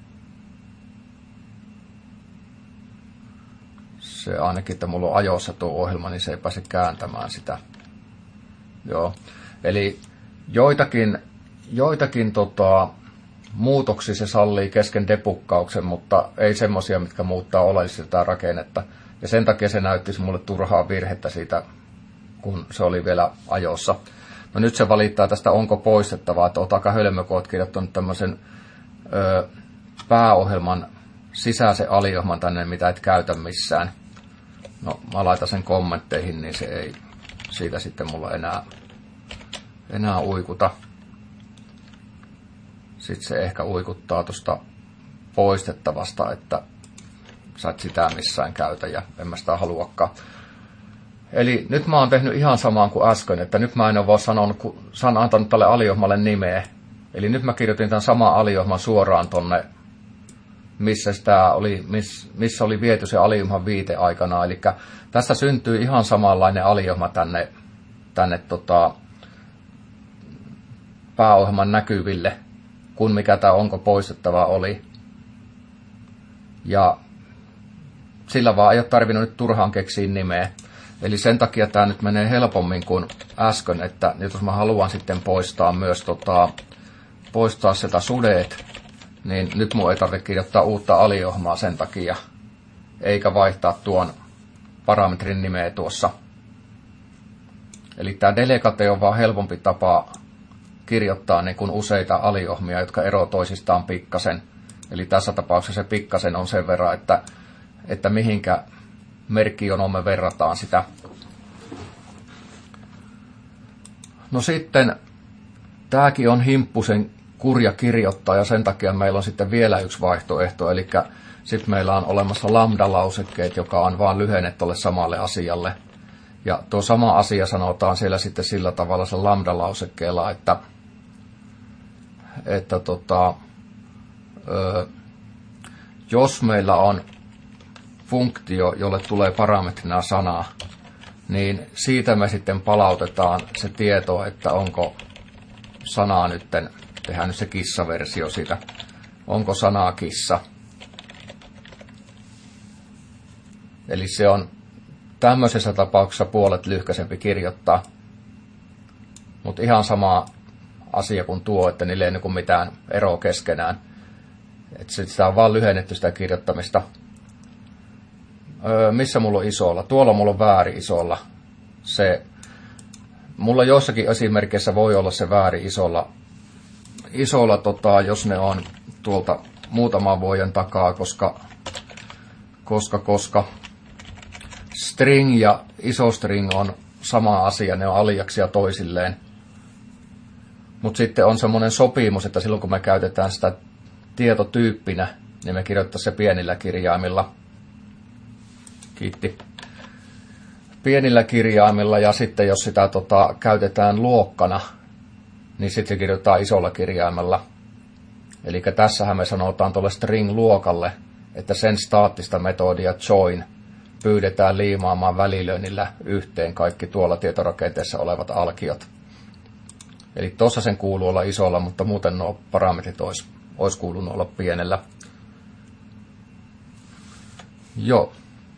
Se ainakin, että mulla on ajossa tuo ohjelma, niin se ei pääse kääntämään sitä. Joo. Eli joitakin muutoksia se sallii kesken debuggauksen, mutta ei semmoisia, mitkä muuttaa oleellisesti tätä rakennetta. Ja sen takia se näyttisi mulle turhaa virhettä siitä, kun se oli vielä ajossa. No nyt se valittaa tästä onko poistettavaa, että otaka hölmö, kun olet kirjoittanut tämmöisen pääohjelman sisäisen aliohman tänne, mitä et käytä missään. No mä laitan sen kommentteihin, niin se ei siitä sitten mulla enää uikuta. Sitten se ehkä uikuttaa tuosta poistettavasta, että sä et sitä missään käytä ja en mä sitä haluakaan. Eli nyt mä oon tehnyt ihan samaan kuin äsken, että nyt mä en ole vaan antanut tälle aliohmalle nimeä. Eli nyt mä kirjoitin tämän saman aliohman suoraan tonne, missä oli viety se aliohman viite aikana. Eli tässä syntyy ihan samanlainen aliohma tänne pääohjelman näkyville, kuin mikä tämä onko poistettava oli. Ja sillä vaan ei ole tarvinnut nyt turhaan keksiä nimeä. Eli sen takia tämä nyt menee helpommin kuin äsken, että jos mä haluan sitten poistaa myös poistaa sitä sudeet, niin nyt mun ei tarvitse kirjoittaa uutta aliohmaa sen takia, eikä vaihtaa tuon parametrin nimeä tuossa. Eli tämä delegate on vaan helpompi tapa kirjoittaa niin kuin useita aliohmia, jotka eroavat toisistaan pikkasen. Eli tässä tapauksessa se pikkasen on sen verran, että mihinkä merkkijonoon me verrataan sitä. No sitten, tämäkin on himppusen kurja kirjoittaa, ja sen takia meillä on sitten vielä yksi vaihtoehto, eli sitten meillä on olemassa lambda-lausekkeet, joka on vaan lyhenne tuolle samalle asialle. Ja tuo sama asia sanotaan siellä sitten sillä tavalla se lambda-lausekkeella, että jos meillä on funktio, jolle tulee parametrina sana, niin siitä me sitten palautetaan se tieto, että onko sanaa nytten, tehdään nyt se kissaversio siitä, onko sanaa kissa. Eli se on tämmöisessä tapauksessa puolet lyhkäisempi kirjoittaa, mutta ihan sama asia kuin tuo, että niillä ei niin kuin mitään eroa keskenään. Että sitä on vaan lyhennetty sitä kirjoittamista. Missä mulla on isolla? Tuolla mulla on väärin isolla. Mulla joissakin esimerkkeissä voi olla se väärin isolla, jos ne on tuolta muutaman vuoden takaa, koska string ja iso string on sama asia, ne on aliaksia toisilleen. Mutta sitten on semmoinen sopimus, että silloin kun me käytetään sitä tietotyyppinä, niin me kirjoittaa se pienillä kirjaimilla. Kiitti. Pienillä kirjaimilla, ja sitten jos sitä käytetään luokkana, niin sitten se kirjoittaa isolla kirjaimella. Eli tässähän me sanotaan tuolle string-luokalle, että sen staattista metodia join pyydetään liimaamaan välilöinnillä yhteen kaikki tuolla tietorakenteessa olevat alkiot. Eli tuossa sen kuuluu olla isolla, mutta muuten nuo parametrit olisi kuulunut olla pienellä. Joo.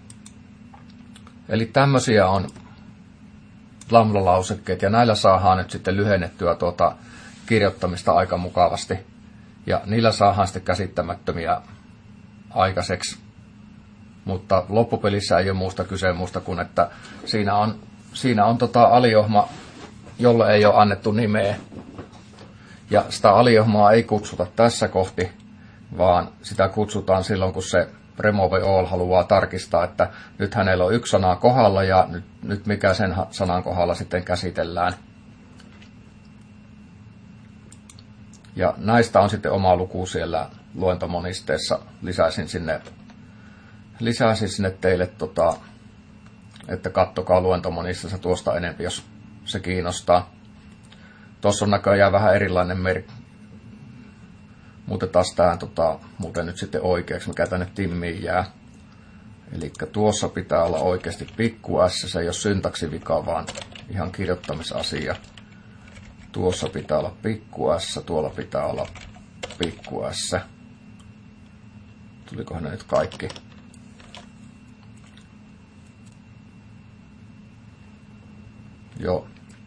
Eli tämmöisiä on lambda-lausekkeet, ja näillä saadaan nyt sitten lyhennettyä kirjoittamista aika mukavasti. Ja niillä saadaan sitten käsittämättömiä aikaiseksi. Mutta loppupelissä ei ole muusta kyse muusta kuin, että siinä on aliohma, jolle ei ole annettu nimeä. Ja sitä aliohmaa ei kutsuta tässä kohti, vaan sitä kutsutaan silloin, kun se remove all haluaa tarkistaa, että nyt hänellä on yksi sana kohdalla ja nyt mikä sen sanan kohdalla sitten käsitellään. Ja näistä on sitten oma luku siellä luentomonisteessa. Lisäisin sinne teille, että kattokaa luentomonisteessa tuosta enemmän, jos se kiinnostaa. Tuossa on näköjään vähän erilainen merkki. Muutetaan tämä muuten nyt sitten oikeaksi, mikä tänne timmiin jää. Eli tuossa pitää olla oikeasti pikku s, se ei ole syntaksivika, vaan ihan kirjoittamisasia. Tuossa pitää olla pikku s, tuolla pitää olla pikku s. Tulikohan ne nyt kaikki? Joo.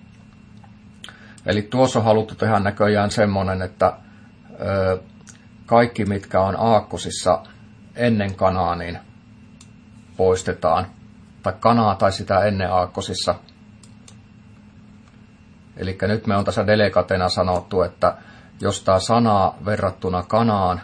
Eli tuossa on haluttu tehdä näköjään semmoinen, että kaikki mitkä on aakkosissa ennen kanaa, niin poistetaan. Tai kanaa tai sitä ennen aakkosissa. Eli nyt me on tässä delecatena sanottu, että jos tämä sana verrattuna kanaan,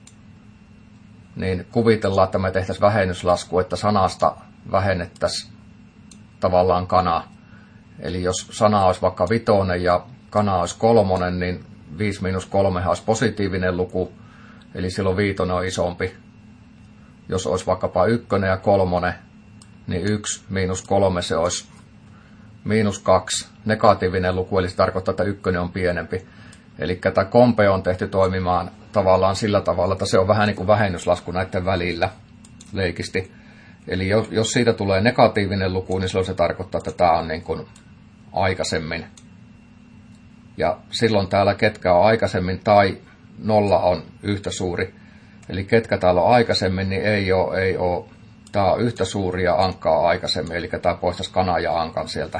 niin kuvitellaan, että me tehtäisiin vähennyslasku, että sanasta vähennettäisiin tavallaan kana. Eli jos sana olisi vaikka 5 ja kana olisi 3, niin 5 miinus 3 olisi positiivinen luku, eli silloin 5 on isompi. Jos olisi vaikkapa 1 ja 3, niin 1 miinus 3 se olisi miinus 2 negatiivinen luku, eli se tarkoittaa, että 1 on pienempi. Eli tämä kompe on tehty toimimaan tavallaan sillä tavalla, että se on vähän niin kuin vähennyslasku näiden välillä leikisti. Eli jos siitä tulee negatiivinen luku, niin silloin se tarkoittaa, että tämä on niin kuin aikaisemmin. Ja silloin täällä ketkä on aikaisemmin tai 0 on yhtä suuri. Eli ketkä täällä on aikaisemmin, niin ei ole. Tämä on yhtä suuri ja ankka on aikaisemmin. Eli tämä poistaisi kanan ja ankan sieltä.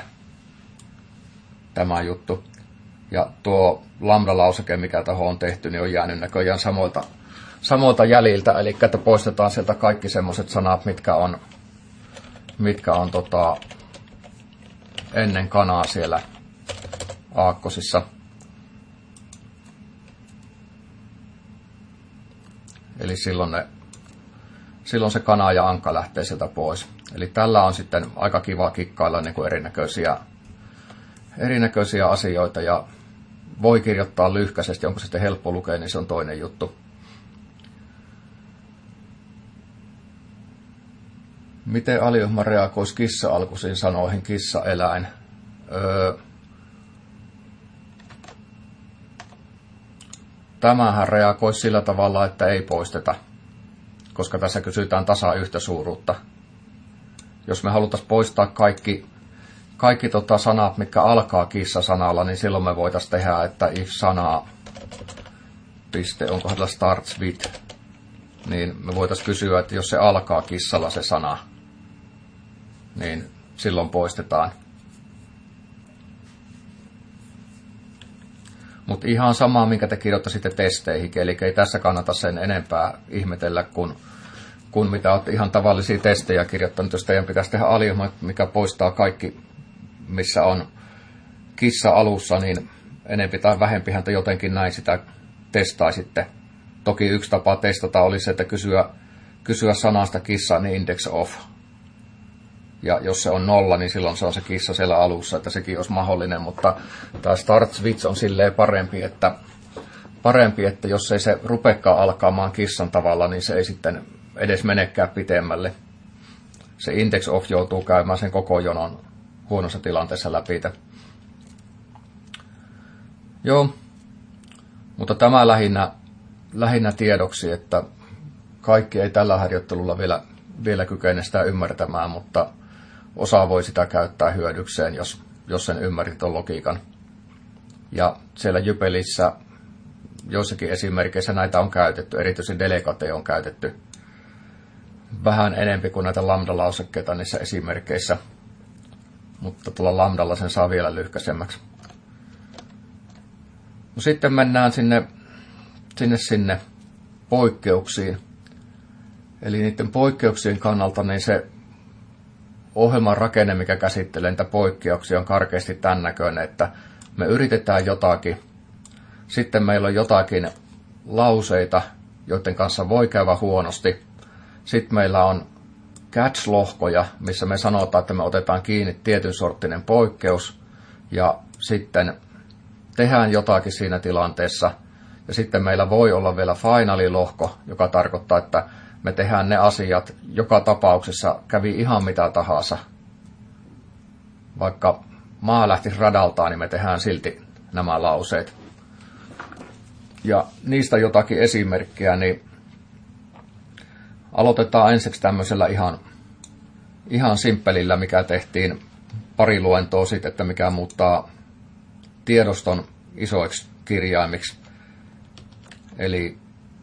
Tämä juttu. Ja tuo lambda-lauseke, mikä tuohon on tehty, niin on jäänyt näköjään samoilta jäljiltä. Eli että poistetaan sieltä kaikki semmoiset sanat, mitkä on ennen kanaa siellä aakkosissa. Eli silloin se kana ja anka lähtee sieltä pois. Eli tällä on sitten aika kiva kikkailla niin kuin erinäköisiä asioita ja voi kirjoittaa lyhkäisesti. Onko se sitten helppo lukea, niin se on toinen juttu. Miten aliohma reagoisi kissa-alkuisiin sanoihin kissa-eläin? Tämähän reagoisi sillä tavalla, että ei poisteta. koska tässä kysytään tasa yhtä suuruutta. Jos me haluttaisiin poistaa kaikki sanat, mitkä alkaa kissa-sanalla, niin silloin me voitaisiin tehdä, että if-sanaa, onkohan tällä starts with, niin me voitaisiin kysyä, että jos se alkaa kissalla se sana, niin silloin poistetaan. Mutta ihan sama, minkä te kirjoittaisitte testeihin, eli ei tässä kannata sen enempää ihmetellä, kun mitä olette ihan tavallisia testejä kirjoittanut. Jos teidän pitäisi tehdä aliohjelma, mikä poistaa kaikki, missä on kissa alussa, niin enempi tai vähempihän te jotenkin näin sitä testaisitte. Toki yksi tapa testata olisi, että kysyä sanasta kissa, niin index off. Ja jos se on 0, niin silloin se on se kissa siellä alussa, että sekin olisi mahdollinen, mutta tämä start switch on silleen parempi, että jos ei se rupekaan alkaamaan kissan tavalla, niin se ei sitten edes menekään pitemmälle. Se index off joutuu käymään sen koko jonon huonossa tilanteessa läpi. Joo, mutta tämä lähinnä tiedoksi, että kaikki ei tällä harjoittelulla vielä kykene sitä ymmärtämään, mutta osa voi sitä käyttää hyödykseen, jos sen ymmärrit ton logiikan. Ja siellä Jypelissä joissakin esimerkkeissä näitä on käytetty, erityisesti delegate on käytetty vähän enempi kuin näitä lambda-lausekkeita niissä esimerkkeissä, mutta tuolla lambdalla sen saa vielä lyhkäisemmäksi. No sitten mennään sinne poikkeuksiin. Eli niiden poikkeuksien kannalta niin se ohjelman rakenne, mikä käsittelee niitä poikkeuksia, on karkeasti tämän näköinen, että me yritetään jotakin. Sitten meillä on jotakin lauseita, joiden kanssa voi käydä huonosti. Sitten meillä on catch-lohkoja, missä me sanotaan, että me otetaan kiinni tietyn sorttinen poikkeus. Ja sitten tehdään jotakin siinä tilanteessa. Ja sitten meillä voi olla vielä finalilohko, joka tarkoittaa, että me tehdään ne asiat, joka tapauksessa kävi ihan mitä tahansa. Vaikka maa lähtisi radaltaan, niin me tehdään silti nämä lauseet. Ja niistä jotakin esimerkkiä, niin aloitetaan ensiksi tämmöisellä ihan simppelillä, mikä tehtiin pari luentoa sitten, että mikä muuttaa tiedoston isoiksi kirjaimiksi. Eli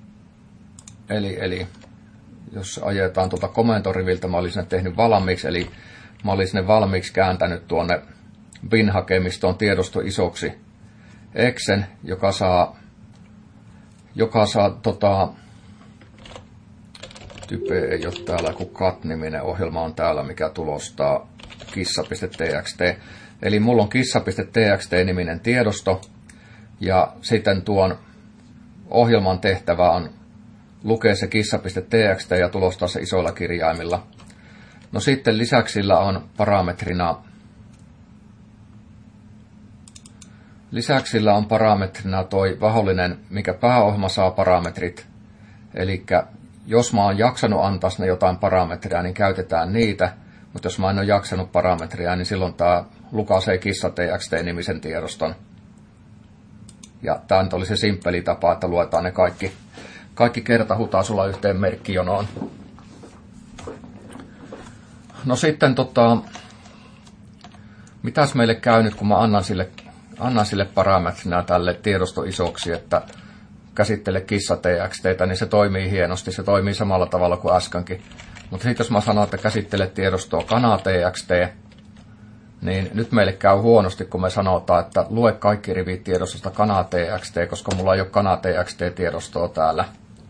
jos ajetaan tuolta komentoriviltä, mä olisin ne tehnyt valmiiksi, eli mä olisin ne valmiiksi kääntänyt tuonne bin-hakemistoon tiedosto isoksi exen, joka saa type ei ole täällä, kun cat-niminen ohjelma on täällä, mikä tulostaa kissa.txt. Eli mulla on kissa.txt-niminen tiedosto, ja sitten tuon ohjelman tehtävä on lukea se kissa.txt ja tulostaa se isoilla kirjaimilla. No sitten lisäksi sillä on parametrina toi vahollinen, mikä pääohjelma saa parametrit. Eli jos mä oon jaksanut antaa ne jotain parametria, niin käytetään niitä. Mutta jos mä en ole jaksanut parametria, niin silloin tää lukaisee kissa.txt-nimisen tiedoston. Ja tää nyt oli se simppeli tapa, että luetaan ne kaikki kertahutaasulla yhteen merkkijonoon. No sitten mitäs meille käy nyt, kun mä annan sille parametrina tälle tiedosto isoksi, että käsittele kissa.txt, niin se toimii hienosti, se toimii samalla tavalla kuin äskenkin. Mutta sitten jos mä sanon, että käsittele tiedostoa kana.txt, niin nyt meille käy huonosti, kun me sanotaan, että lue kaikki rivit tiedostosta kana.txt, koska mulla ei ole kana.txt-tiedostoa täällä.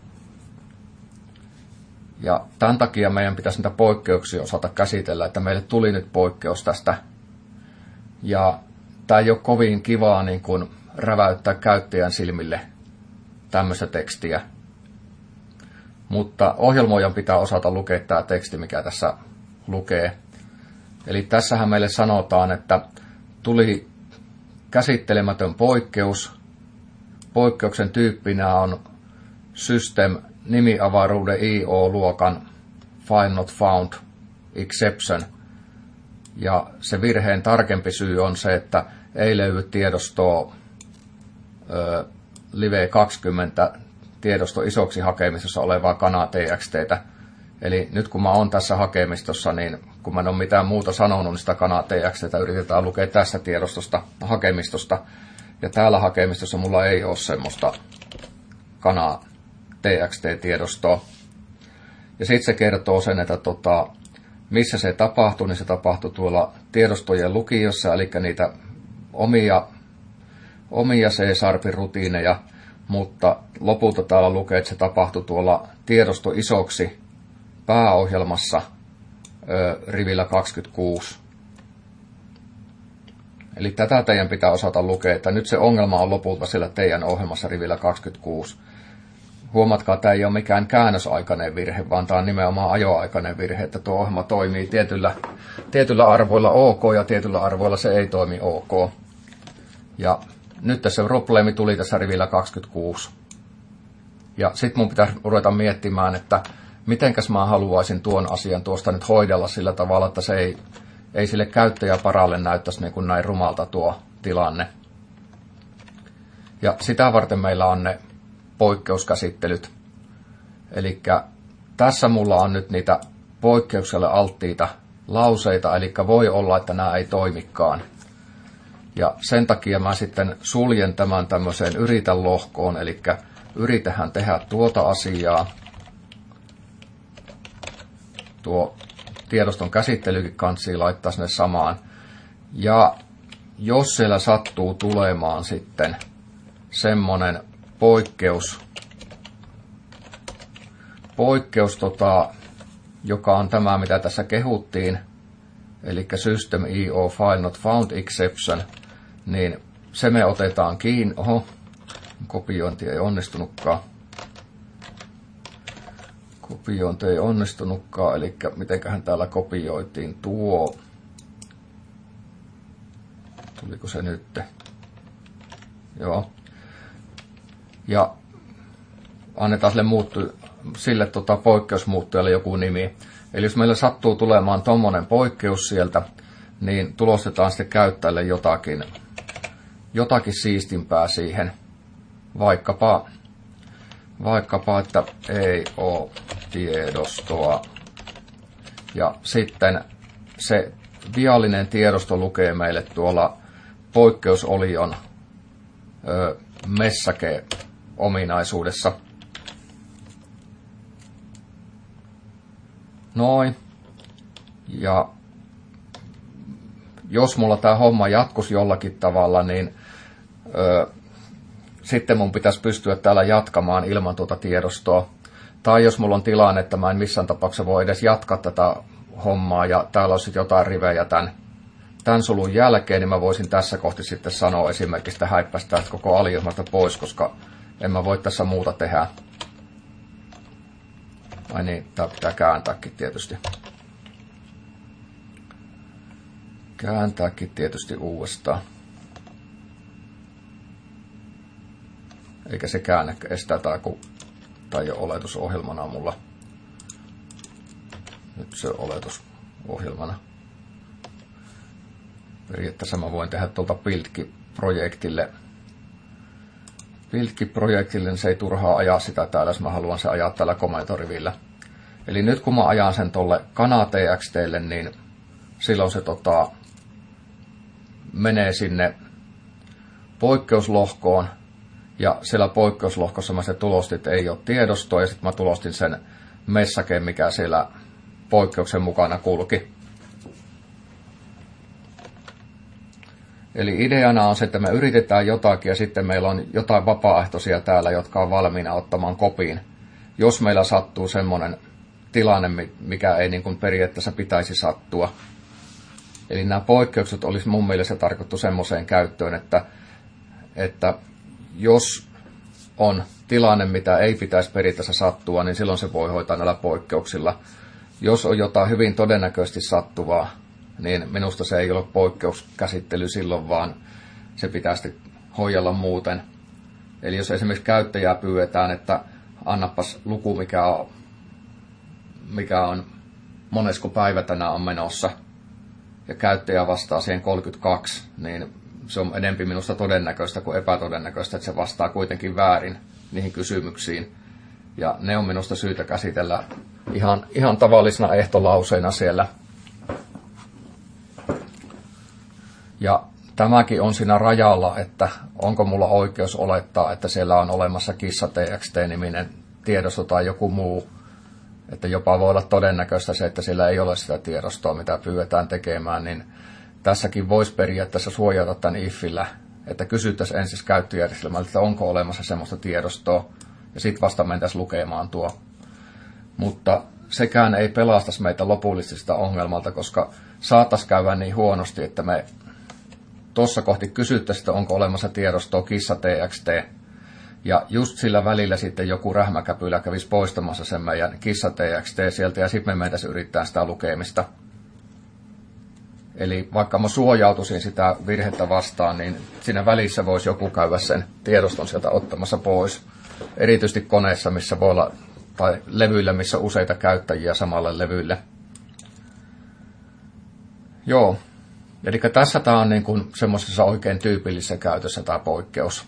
Ja tämän takia meidän pitäisi niitä poikkeuksia osata käsitellä, että meille tuli nyt poikkeus tästä. Ja tämä ei ole kovin kivaa niin kuin räväyttää käyttäjän silmille tämmöistä tekstiä. Mutta ohjelmoijan pitää osata lukea tämä teksti, mikä tässä lukee. Eli tässähän meille sanotaan, että tuli käsittelemätön poikkeus. Poikkeuksen tyyppinä on system nimiavaruuden IO-luokan find not found exception. Ja se virheen tarkempi syy on se, että ei löydy tiedostoa live 20 tiedosto isoksi hakemistossa olevaa kanaa TXTtä. Eli nyt kun mä oon tässä hakemistossa, niin kun mä en ole mitään muuta sanonut, niin sitä kanaa TXTtä yritetään lukea tässä hakemistosta. Ja täällä hakemistossa mulla ei ole semmoista kanaa TXT-tiedostoa. Ja sitten se kertoo sen, että missä se tapahtuu, niin se tapahtuu tuolla tiedostojen lukiossa, eli niitä omia C-sharpin rutiineja, mutta lopulta täällä lukee, että se tapahtui tuolla tiedosto isoksi pääohjelmassa rivillä 26. Eli tätä teidän pitää osata lukea, että nyt se ongelma on lopulta siellä teidän ohjelmassa rivillä 26. Huomatkaa, että tämä ei ole mikään käännösaikainen virhe, vaan tämä on nimenomaan ajoaikainen virhe, että tuo ohjelma toimii tietyllä arvoilla OK ja tietyllä arvoilla se ei toimi OK. Ja nyt tässä probleemi tuli tässä rivillä 26. Ja sitten mun pitäisi ruveta miettimään, että mitenkäs mä haluaisin tuon asian tuosta nyt hoidella sillä tavalla, että se ei sille käyttäjäparalle näyttäisi niin kuin näin rumalta tuo tilanne. Ja sitä varten meillä on ne poikkeuskäsittelyt. Eli tässä mulla on nyt niitä poikkeukselle alttiita lauseita, eli voi olla, että nämä ei toimikaan. Ja sen takia mä sitten suljen tämän tämmöiseen yritä lohkoon, eli yritähän tehdä tuota asiaa. Tuo tiedoston käsittelykin kansi laittaa sinne samaan. Ja jos siellä sattuu tulemaan sitten semmonen poikkeus, joka on tämä, mitä tässä kehuttiin, eli System IO File Not Found Exception, niin se me otetaan kiinni. Oho, kopiointi ei onnistunutkaan. Kopiointi ei onnistunutkaan, eli mitenköhän täällä kopioitiin tuo. Tuliko se nyt? Joo. Ja annetaan sille poikkeusmuuttujalle joku nimi. Eli jos meillä sattuu tulemaan tommonen poikkeus sieltä, niin tulostetaan sitten käyttäjälle jotakin siistimpää siihen. Vaikkapa, että ei ole tiedostoa. Ja sitten se viallinen tiedosto lukee meille tuolla poikkeusolion message-ominaisuudessa. Noin. Ja jos mulla tämä homma jatkuisi jollakin tavalla, niin sitten mun pitäisi pystyä täällä jatkamaan ilman tuota tiedostoa. Tai jos mulla on tilanne, että mä en missään tapauksessa voi edes jatkaa tätä hommaa ja täällä olisi jotain rivejä tämän sulun jälkeen, niin mä voisin tässä kohti sitten sanoa esimerkiksi, että häippästään koko aliohjelmasta pois, koska en mä voi tässä muuta tehdä. Ai niin, tää pitää kääntääkin tietysti. Kääntääkin tietysti uudestaan. Eikä se käännä estää tai jo oletusohjelmana mulla. Nyt se on oletusohjelmana. Periaatteessa mä voin tehdä tuolta Buildkit-projektille. Buildkit-projektille, niin se ei turhaa ajaa sitä täällä, jos mä haluan se ajaa täällä komentorivillä. Eli nyt kun mä ajan sen tolle Kana TXTlle, niin silloin se menee sinne poikkeuslohkoon. Ja siellä poikkeuslohkossa mä se tulostin, että ei ole tiedostoa, ja sitten mä tulostin sen messagen, mikä siellä poikkeuksen mukana kulki. Eli ideana on se, että me yritetään jotakin, ja sitten meillä on jotain vapaaehtoisia täällä, jotka on valmiina ottamaan kopiin. Jos meillä sattuu semmoinen tilanne, mikä ei niin kuin periaatteessa pitäisi sattua. Eli nämä poikkeukset olisi mun mielestä tarkoittu semmoiseen käyttöön, että jos on tilanne, mitä ei pitäisi periaatteessa sattua, niin silloin se voi hoitaa näillä poikkeuksilla. Jos on jotain hyvin todennäköisesti sattuvaa, niin minusta se ei ole poikkeuskäsittely silloin, vaan se pitää sitten hoidella muuten. Eli jos esimerkiksi käyttäjää pyydetään, että annapas luku, mikä on monesko päivä tänään on menossa, ja käyttäjä vastaa siihen 32, niin se on enempi minusta todennäköistä kuin epätodennäköistä, että se vastaa kuitenkin väärin. niihin kysymyksiin. Ja ne on minusta syytä käsitellä ihan tavallisena ehtolauseina siellä. Ja tämäkin on siinä rajalla, että onko mulla oikeus olettaa, että siellä on olemassa kissa.txt-niminen tiedosto tai joku muu. Että jopa voi olla todennäköistä se, että siellä ei ole sitä tiedostoa, mitä pyydetään tekemään, niin tässäkin voisi periaatteessa suojata tämän ifillä, että kysyttäisiin ensin käyttöjärjestelmältä, että onko olemassa semmoista tiedostoa, ja sitten vasta mentäisiin lukemaan tuo. Mutta sekään ei pelastaisi meitä lopullisesti sitä ongelmalta, koska saattaisi käydä niin huonosti, että me tuossa kohti kysyttäisiin, että onko olemassa tiedostoa kissa.txt, ja just sillä välillä sitten joku rähmäkäpylä kävisi poistamassa sen meidän kissa.txt sieltä, ja sitten me mentäisiin yrittää sitä lukemista. Eli vaikka mä suojautuisin sitä virhettä vastaan, niin siinä välissä voisi joku käydä sen tiedoston sieltä ottamassa pois. Erityisesti koneessa, missä voi olla, tai levyillä, missä on useita käyttäjiä samalle levylle. Joo, eli tässä tämä on niin kuin semmoisessa oikein tyypillisessä käytössä tämä poikkeus.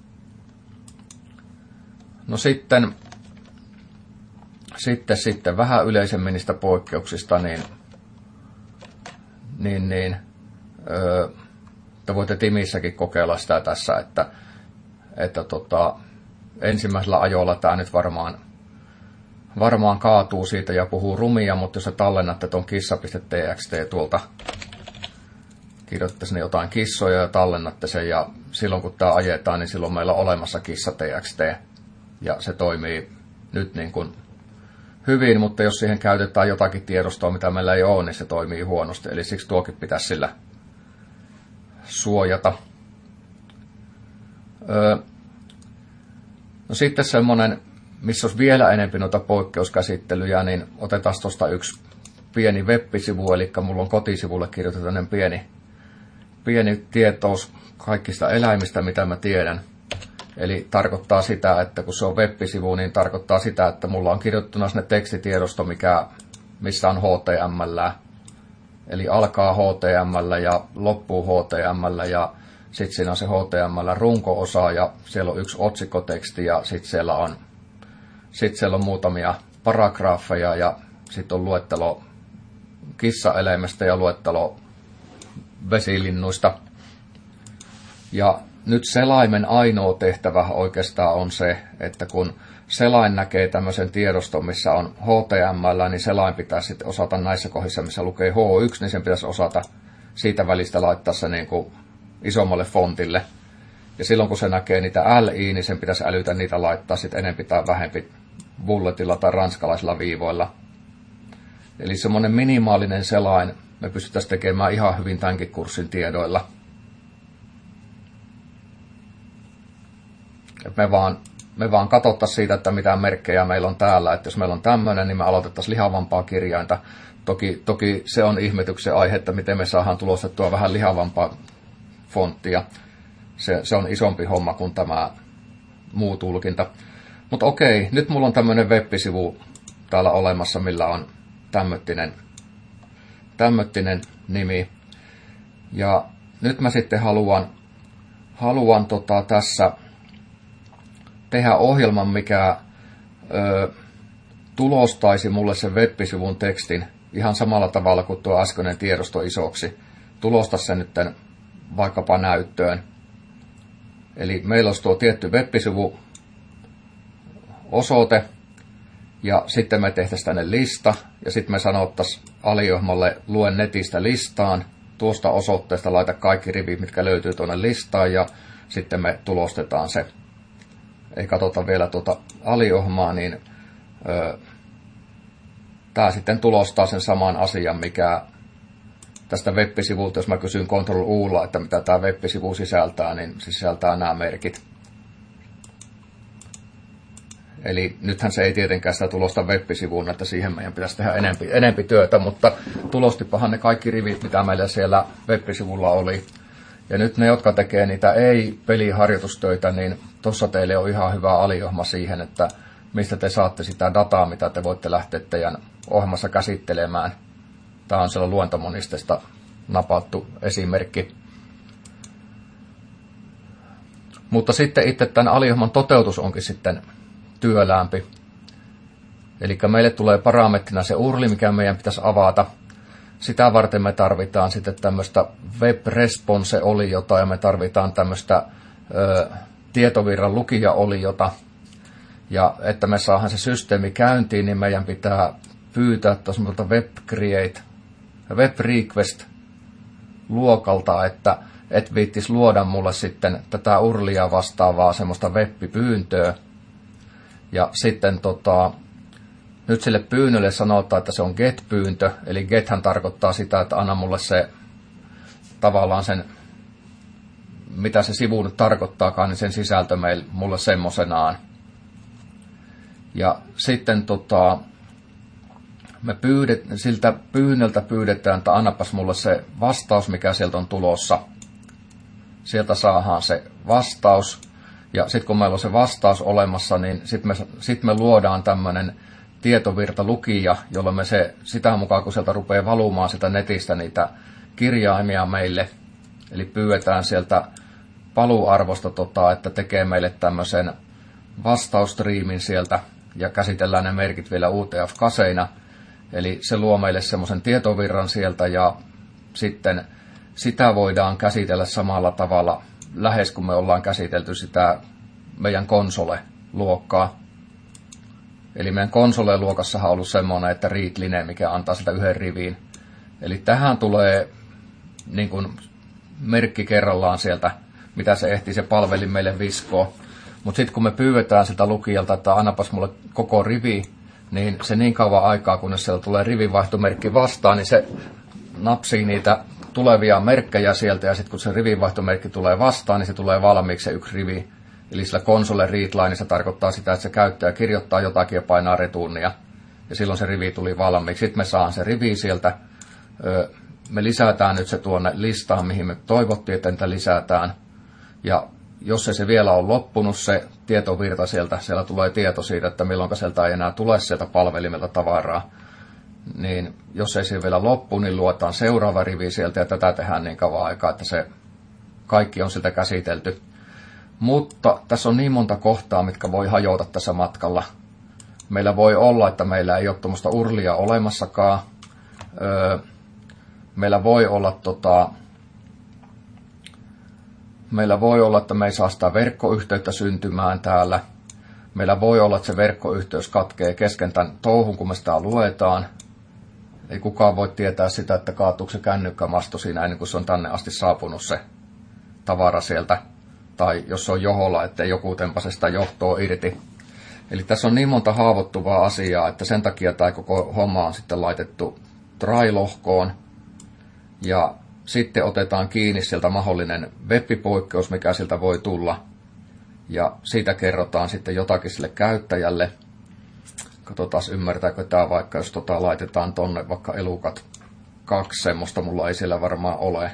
No sitten vähän yleisemmin niistä poikkeuksista, te voitte Timissäkin kokeilla sitä tässä, että ensimmäisellä ajolla tämä nyt varmaan kaatuu siitä ja puhuu rumia, mutta jos sä tallennatte tuon kissa.txt tuolta, kirjoittatte sinne jotain kissoja ja tallennatte sen, ja silloin kun tämä ajetaan, niin silloin meillä on olemassa kissa.txt, ja se toimii nyt niin kuin hyvin, mutta jos siihen käytetään jotakin tiedostoa, mitä meillä ei ole, niin se toimii huonosti. Eli siksi tuokin pitäisi sillä suojata. No sitten semmoinen, missä olisi vielä enemmän noita poikkeuskäsittelyjä, niin otetaan tuosta yksi pieni web-sivu, eli mulla on kotisivulle kirjoitettu pieni tietous kaikista eläimistä, mitä mä tiedän. Eli tarkoittaa sitä, että kun se on web-sivu, niin tarkoittaa sitä, että mulla on kirjoittuna sinne tekstitiedosto, missä on HTML. Eli alkaa HTML ja loppuu HTML ja sitten siinä on se HTML-runko-osa ja siellä on yksi otsikkoteksti ja sitten siellä on muutamia paragraafeja ja sitten on luettelo kissaeläimestä ja luettelo vesilinnuista. Ja nyt selaimen ainoa tehtävä oikeastaan on se, että kun selain näkee tämmöisen tiedoston, missä on HTML, niin selain pitäisi sitten osata näissä kohdissa, missä lukee H1, niin sen pitäisi osata siitä välistä laittaa se niin kuin isommalle fontille. Ja silloin kun se näkee niitä LI, niin sen pitäisi älytä niitä laittaa sitten enempi tai vähempi bulletilla tai ranskalaisilla viivoilla. Eli semmoinen minimaalinen selain me pystyttäisiin tekemään ihan hyvin tämänkin kurssin tiedoilla. Me vaan katsottaisiin siitä, että mitä merkkejä meillä on täällä. Että jos meillä on tämmöinen, niin me aloitettaisiin lihavampaa kirjainta. Toki se on ihmetyksen aihe, että miten me saadaan tulostettua vähän lihavampaa fonttia. Se on isompi homma kuin tämä muu tulkinta. Mutta okei, nyt mulla on tämmöinen web-sivu täällä olemassa, millä on tämmöttinen nimi. Ja nyt mä sitten haluan tässä tehdä ohjelman, mikä tulostaisi mulle sen web-sivun tekstin ihan samalla tavalla kuin tuo äskeinen tiedosto isoksi. Tulosta sen nyt vaikkapa näyttöön. Eli meillä olisi tuo tietty web-sivu osoite, ja sitten me tehtäisiin tänne lista, ja sitten me sanottaisiin aliohjelmalle luen netistä listaan, tuosta osoitteesta laita kaikki rivit, mitkä löytyy tuonne listaan, ja sitten me tulostetaan se. Ei katsota vielä tuota aliohjelmaa, niin tämä sitten tulostaa sen saman asian, mikä tästä web-sivulta, jos mä kysyn Ctrl-U:lla, että mitä tämä web-sivu sisältää, niin se sisältää nämä merkit. Eli nythän se ei tietenkään sitä tulosta web-sivuun, että siihen meidän pitäisi tehdä enempi työtä, mutta tulostipahan ne kaikki rivit, mitä meillä siellä web-sivulla oli. Ja nyt ne, jotka tekee niitä ei-peliharjoitustöitä, niin tuossa teille on ihan hyvä aliohjelma siihen, että mistä te saatte sitä dataa, mitä te voitte lähteä teidän ohjelmassa käsittelemään. Tämä on siellä luentomonistesta napattu esimerkki. Mutta sitten itse tämän aliohjelman toteutus onkin sitten työläämpi. Eli meille tulee parametrina se URLi, mikä meidän pitäisi avata. Sitä varten me tarvitaan sitten tämmöistä web response-oliota ja me tarvitaan tämmöistä tietovirran lukija-oliota. Ja että me saadaan se systeemi käyntiin, niin meidän pitää pyytää tuossa web request luokalta, että et viittis luoda mulle sitten tätä URLia vastaavaa semmoista web-pyyntöä. Ja sitten nyt sille pyynnölle sanotaan, että se on get-pyyntö, eli gethän tarkoittaa sitä, että anna mulle se tavallaan sen, mitä se sivu nyt tarkoittaakaan, niin sen sisältö mulle semmosenaan. Ja sitten siltä pyynnöltä pyydetään, että annapas mulle se vastaus, mikä sieltä on tulossa. Sieltä saadaan se vastaus, ja sitten kun meillä on se vastaus olemassa, niin sitten me luodaan tämmöinen tietovirtalukija, jolloin me sitä mukaan, kun sieltä rupeaa valumaan sitä netistä niitä kirjaimia meille, eli pyydetään sieltä paluarvosta, että tekee meille tämmöisen vastausstriimin sieltä, ja käsitellään ne merkit vielä UTF-kaseina, eli se luo meille semmoisen tietovirran sieltä, ja sitten sitä voidaan käsitellä samalla tavalla, lähes kun me ollaan käsitelty sitä meidän konsole-luokkaa. Eli meidän konsole-luokassahan on ollut semmoinen, että readline, mikä antaa sitä yhden riviin. Eli tähän tulee niin kuin merkki kerrallaan sieltä, mitä se ehtii se palvelin meille viskoa. Mutta sitten kun me pyydetään sitä lukijalta, että annapas mulle koko rivi, niin se niin kauan aikaa, kunnes sieltä tulee rivinvaihtomerkki vastaan, niin se napsii niitä tulevia merkkejä sieltä, ja sitten kun se rivinvaihtomerkki tulee vastaan, niin se tulee valmiiksi se yksi rivi. Eli sillä console readline se tarkoittaa sitä, että se käyttäjä kirjoittaa jotakin ja painaa returnia, ja silloin se rivi tuli valmiiksi. Sitten me saan se rivi sieltä, me lisätään nyt se tuonne listaan, mihin me toivottiin, että niitä lisätään, ja jos ei se vielä ole loppunut se tietovirta sieltä, siellä tulee tieto siitä, että milloin sieltä ei enää tule sieltä palvelimelta tavaraa, niin jos ei se vielä loppu, niin luotaan seuraava rivi sieltä, ja tätä tehdään niin kauan aikaa, että se kaikki on sieltä käsitelty. Mutta tässä on niin monta kohtaa, mitkä voi hajota tässä matkalla. Meillä voi olla, että meillä ei ole tuommoista URLia olemassakaan. Meillä voi olla että me ei saa sitä verkkoyhteyttä syntymään täällä. Meillä voi olla, että se verkkoyhteys katkee kesken tämän touhun, kun me sitä luetaan. Ei kukaan voi tietää sitä, että kaatuuko se kännykkämasto siinä ennen kuin se on tänne asti saapunut se tavara sieltä. Tai jos se on joholla, ettei joku tempase sitä johtoa irti. Eli tässä on niin monta haavoittuvaa asiaa, että sen takia tämä koko homma on sitten laitettu try-lohkoon. Ja sitten otetaan kiinni sieltä mahdollinen web-poikkeus, mikä sieltä voi tulla. Ja siitä kerrotaan sitten jotakin sille käyttäjälle. Katsotaan ymmärtääkö tämä vaikka, jos laitetaan tonne vaikka elukat 2, semmoista mulla ei siellä varmaan ole.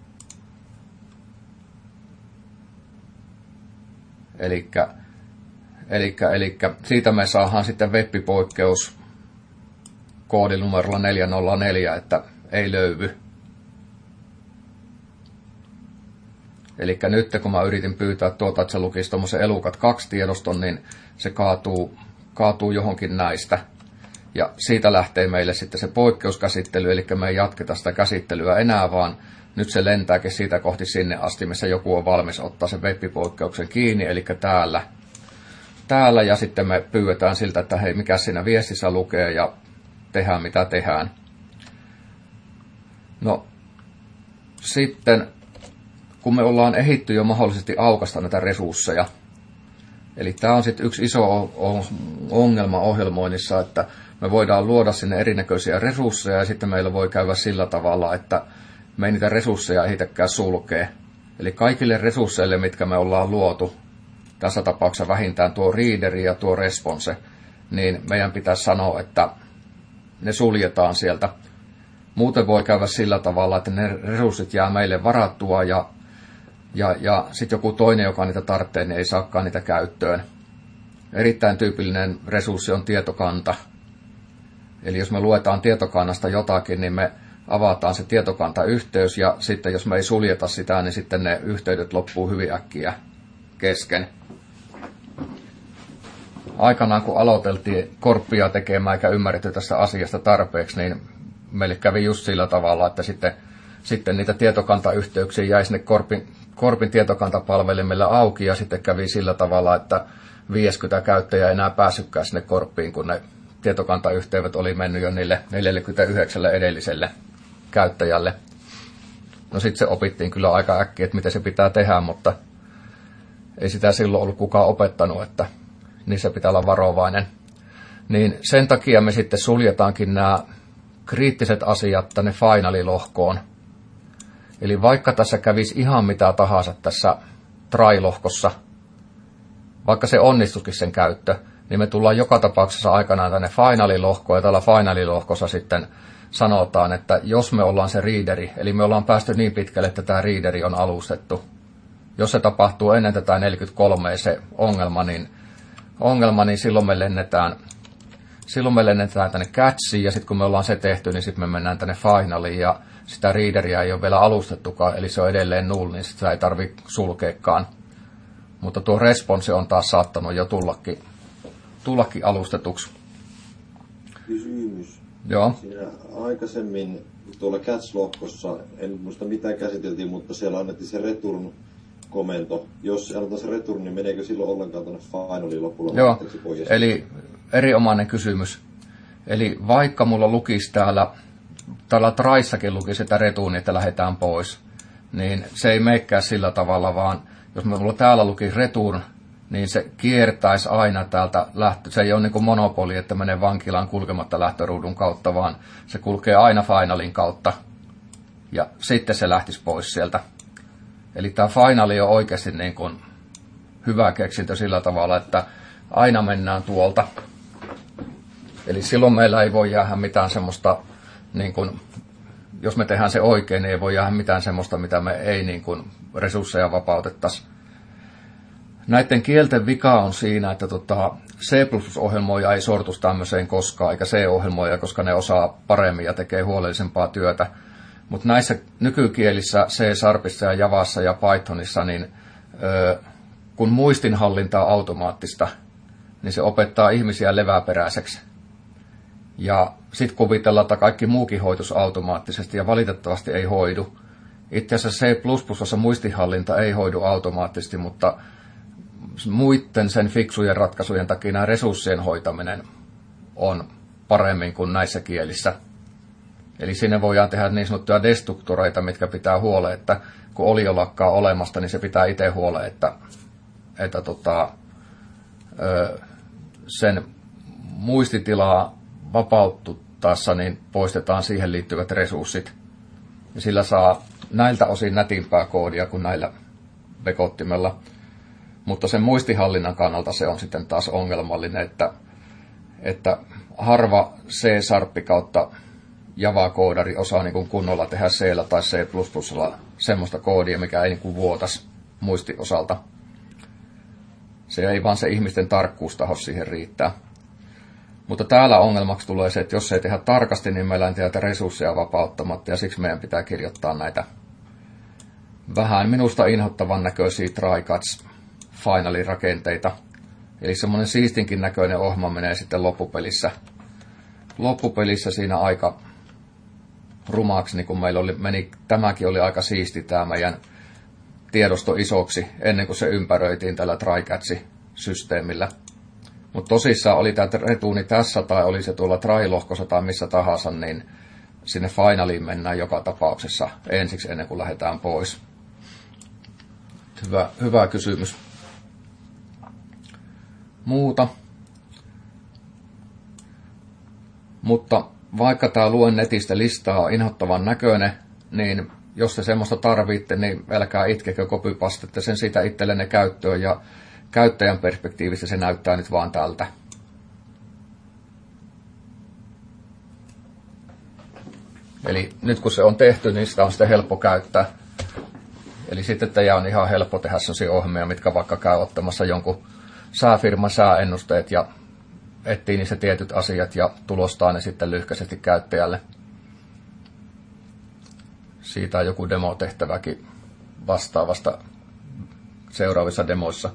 Eli siitä me saadaan sitten web-poikkeus koodinumerolla 404, että ei löydy. Eli nyt kun mä yritin pyytää että se lukisi tuommoisen elukat 2-tiedoston, niin se kaatuu johonkin näistä. Ja siitä lähtee meille sitten se poikkeuskäsittely, eli me ei jatketa sitä käsittelyä enää, vaan nyt se lentääkin siitä kohti sinne asti, missä joku on valmis ottaa sen web-poikkeuksen kiinni, eli täällä, ja sitten me pyydetään siltä, että hei, mikä siinä viestissä lukee, ja tehdään mitä tehdään. No, sitten kun me ollaan ehditty jo mahdollisesti aukasta näitä resursseja, eli tämä on sitten yksi iso ongelma ohjelmoinnissa, että me voidaan luoda sinne erinäköisiä resursseja, ja sitten meillä voi käydä sillä tavalla, että me ei niitä resursseja ehditäkään sulkea. Eli kaikille resursseille, mitkä me ollaan luotu, tässä tapauksessa vähintään tuo readeri ja tuo response, niin meidän pitäisi sanoa, että ne suljetaan sieltä. Muuten voi käydä sillä tavalla, että ne resurssit jää meille varattua, ja sitten joku toinen, joka niitä tarvitsee, niin ei saakaan niitä käyttöön. Erittäin tyypillinen resurssi on tietokanta. Eli jos me luetaan tietokannasta jotakin, niin me avataan se tietokantayhteys, ja sitten jos me ei suljeta sitä, niin sitten ne yhteydet loppuu hyvin äkkiä. kesken. Aikanaan kun aloiteltiin korppia tekemään eikä ymmärretty tästä asiasta tarpeeksi, niin meille kävi just sillä tavalla, että sitten niitä tietokantayhteyksiä jäi sinne korpin tietokantapalvelimelle auki, ja sitten kävi sillä tavalla, että 50 käyttäjää ei enää päässytkään sinne korppiin, kun ne tietokantayhteydet oli mennyt jo niille 49 edelliselle käyttäjälle. No sitten se opittiin kyllä aika äkkiä, että miten se pitää tehdä, mutta ei sitä silloin ollut kukaan opettanut, että niissä pitää olla varovainen. Niin sen takia me sitten suljetaankin nämä kriittiset asiat tänne finalilohkoon. Eli vaikka tässä kävisi ihan mitä tahansa tässä try-lohkossa, vaikka se onnistuisikin sen käyttö, niin me tullaan joka tapauksessa aikanaan tänne finalilohkoon, ja tällä finalilohkossa sitten sanotaan, että jos me ollaan se readeri, eli me ollaan päästy niin pitkälle, että tämä readeri on alustettu. Jos se tapahtuu ennen tätä 43 se ongelma, niin silloin me lennetään tänne catchiin, ja sitten kun me ollaan se tehty, niin sitten me mennään tänne finaliin, ja sitä readeria ei ole vielä alustettukaan, eli se on edelleen null, niin sitä ei tarvitse sulkeekaan. Mutta tuo response on taas saattanut jo tullakin alustetuksi. Kysymys. Joo. Siinä aikaisemmin tuolla catch-lohkossa, en muista mitä käsiteltiin, mutta siellä annettiin se return-komento. Jos annetaan se return, niin meneekö silloin ollenkaan tuonne finaliin lopulla? Joo, eli erinomainen kysymys. Eli vaikka mulla lukisi täällä tryissakin lukisi sitä return, että lähdetään pois, niin se ei meikään sillä tavalla, vaan jos mulla täällä luki return, niin se kiertäisi aina täältä se ei ole niin kuin monopoli, että menee vankilaan kulkematta lähtöruudun kautta, vaan se kulkee aina finalin kautta, ja sitten se lähtisi pois sieltä. Eli tämä finali on oikeasti niin kuin hyvä keksintö sillä tavalla, että aina mennään tuolta. Eli silloin meillä ei voi jäädä mitään semmoista, niin kuin, jos me tehdään se oikein, niin ei voi jäädä mitään semmoista, mitä me ei niin kuin resursseja vapautettaisiin. Näiden kielten vika on siinä, että C++-ohjelmoija ei sortuisi tämmöiseen koskaan, eikä C-ohjelmoija, koska ne osaa paremmin ja tekee huolellisempaa työtä. Mutta näissä nykykielissä, C-Sharpissa ja Javassa ja Pythonissa, niin kun muistinhallinta on automaattista, niin se opettaa ihmisiä leväperäiseksi. Ja sitten kuvitellaan, että kaikki muukin hoituisi automaattisesti, ja valitettavasti ei hoidu. Itse asiassa C++ muistinhallinta ei hoidu automaattisesti, mutta muiden sen fiksujen ratkaisujen takia nämä resurssien hoitaminen on paremmin kuin näissä kielissä. Eli sinne voidaan tehdä niin sanottuja destruktoreita, mitkä pitää huoleen, että kun olio lakkaa olemasta, niin se pitää itse huoleen, että sen muistitilaa vapaututtaessa niin poistetaan siihen liittyvät resurssit. Ja sillä saa näiltä osin nätimpää koodia kuin näillä vekottimella. Mutta sen muistihallinnan kannalta se on sitten taas ongelmallinen, että harva C-Sharp kautta Java-koodari osaa niin kuin kunnolla tehdä C tai C++ semmoista koodia, mikä ei niin kuin vuotaisi muistiosalta. Se ei vaan se ihmisten tarkkuustaho siihen riittää. Mutta täällä ongelmaksi tulee se, että jos ei tehdä tarkasti, niin meillä ei tehdä resursseja vapauttamatta, ja siksi meidän pitää kirjoittaa näitä vähän minusta inhottavan näköisiä try-catch finali-rakenteita. Eli semmoinen siistinkin näköinen ohjelma menee sitten loppupelissä siinä aika rumaksi, niin kuin meillä tämäkin oli aika siisti tämä meidän tiedosto isoksi, ennen kuin se ympäröitiin tällä try-catch-systeemillä. Mutta tosissaan oli tämä retuuni tässä, tai oli se tuolla try-lohkossa tai missä tahansa, niin sinne finaliin mennään joka tapauksessa ensiksi, ennen kuin lähdetään pois. Hyvä kysymys. Muuta. Mutta vaikka tämä luen netistä listaa on inhottavan näköinen, niin jos te semmoista tarvitte, niin älkää itkekö copypastette sen siitä itsellenne käyttöön, ja käyttäjän perspektiivistä se näyttää nyt vaan tältä. Eli nyt kun se on tehty, niin sitä on sitten helppo käyttää. Eli sitten teidän on ihan helppo tehdä sellaisia ohjelmia, mitkä vaikka käy ottamassa jonkun sääfirman sääennusteet ja etsii niissä tietyt asiat ja tulostaa ne sitten lyhkäisesti käyttäjälle. Siitä on joku demotehtäväkin vastaavasta seuraavissa demoissa.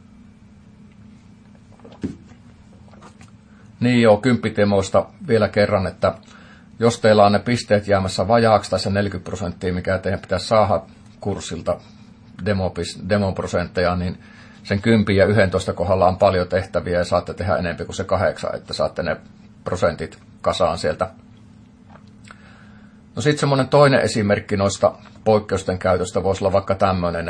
Niin joo, 10 demoista vielä kerran, että jos teillä on ne pisteet jäämässä vajaaksi tai se 40%, mikä teidän pitäisi saada kurssilta demoprosentteja, niin sen 10 ja 11 kohdalla on paljon tehtäviä ja saatte tehdä enemmän kuin se 8, että saatte ne prosentit kasaan sieltä. No sitten semmoinen toinen esimerkki noista poikkeusten käytöstä voisi olla vaikka tämmöinen,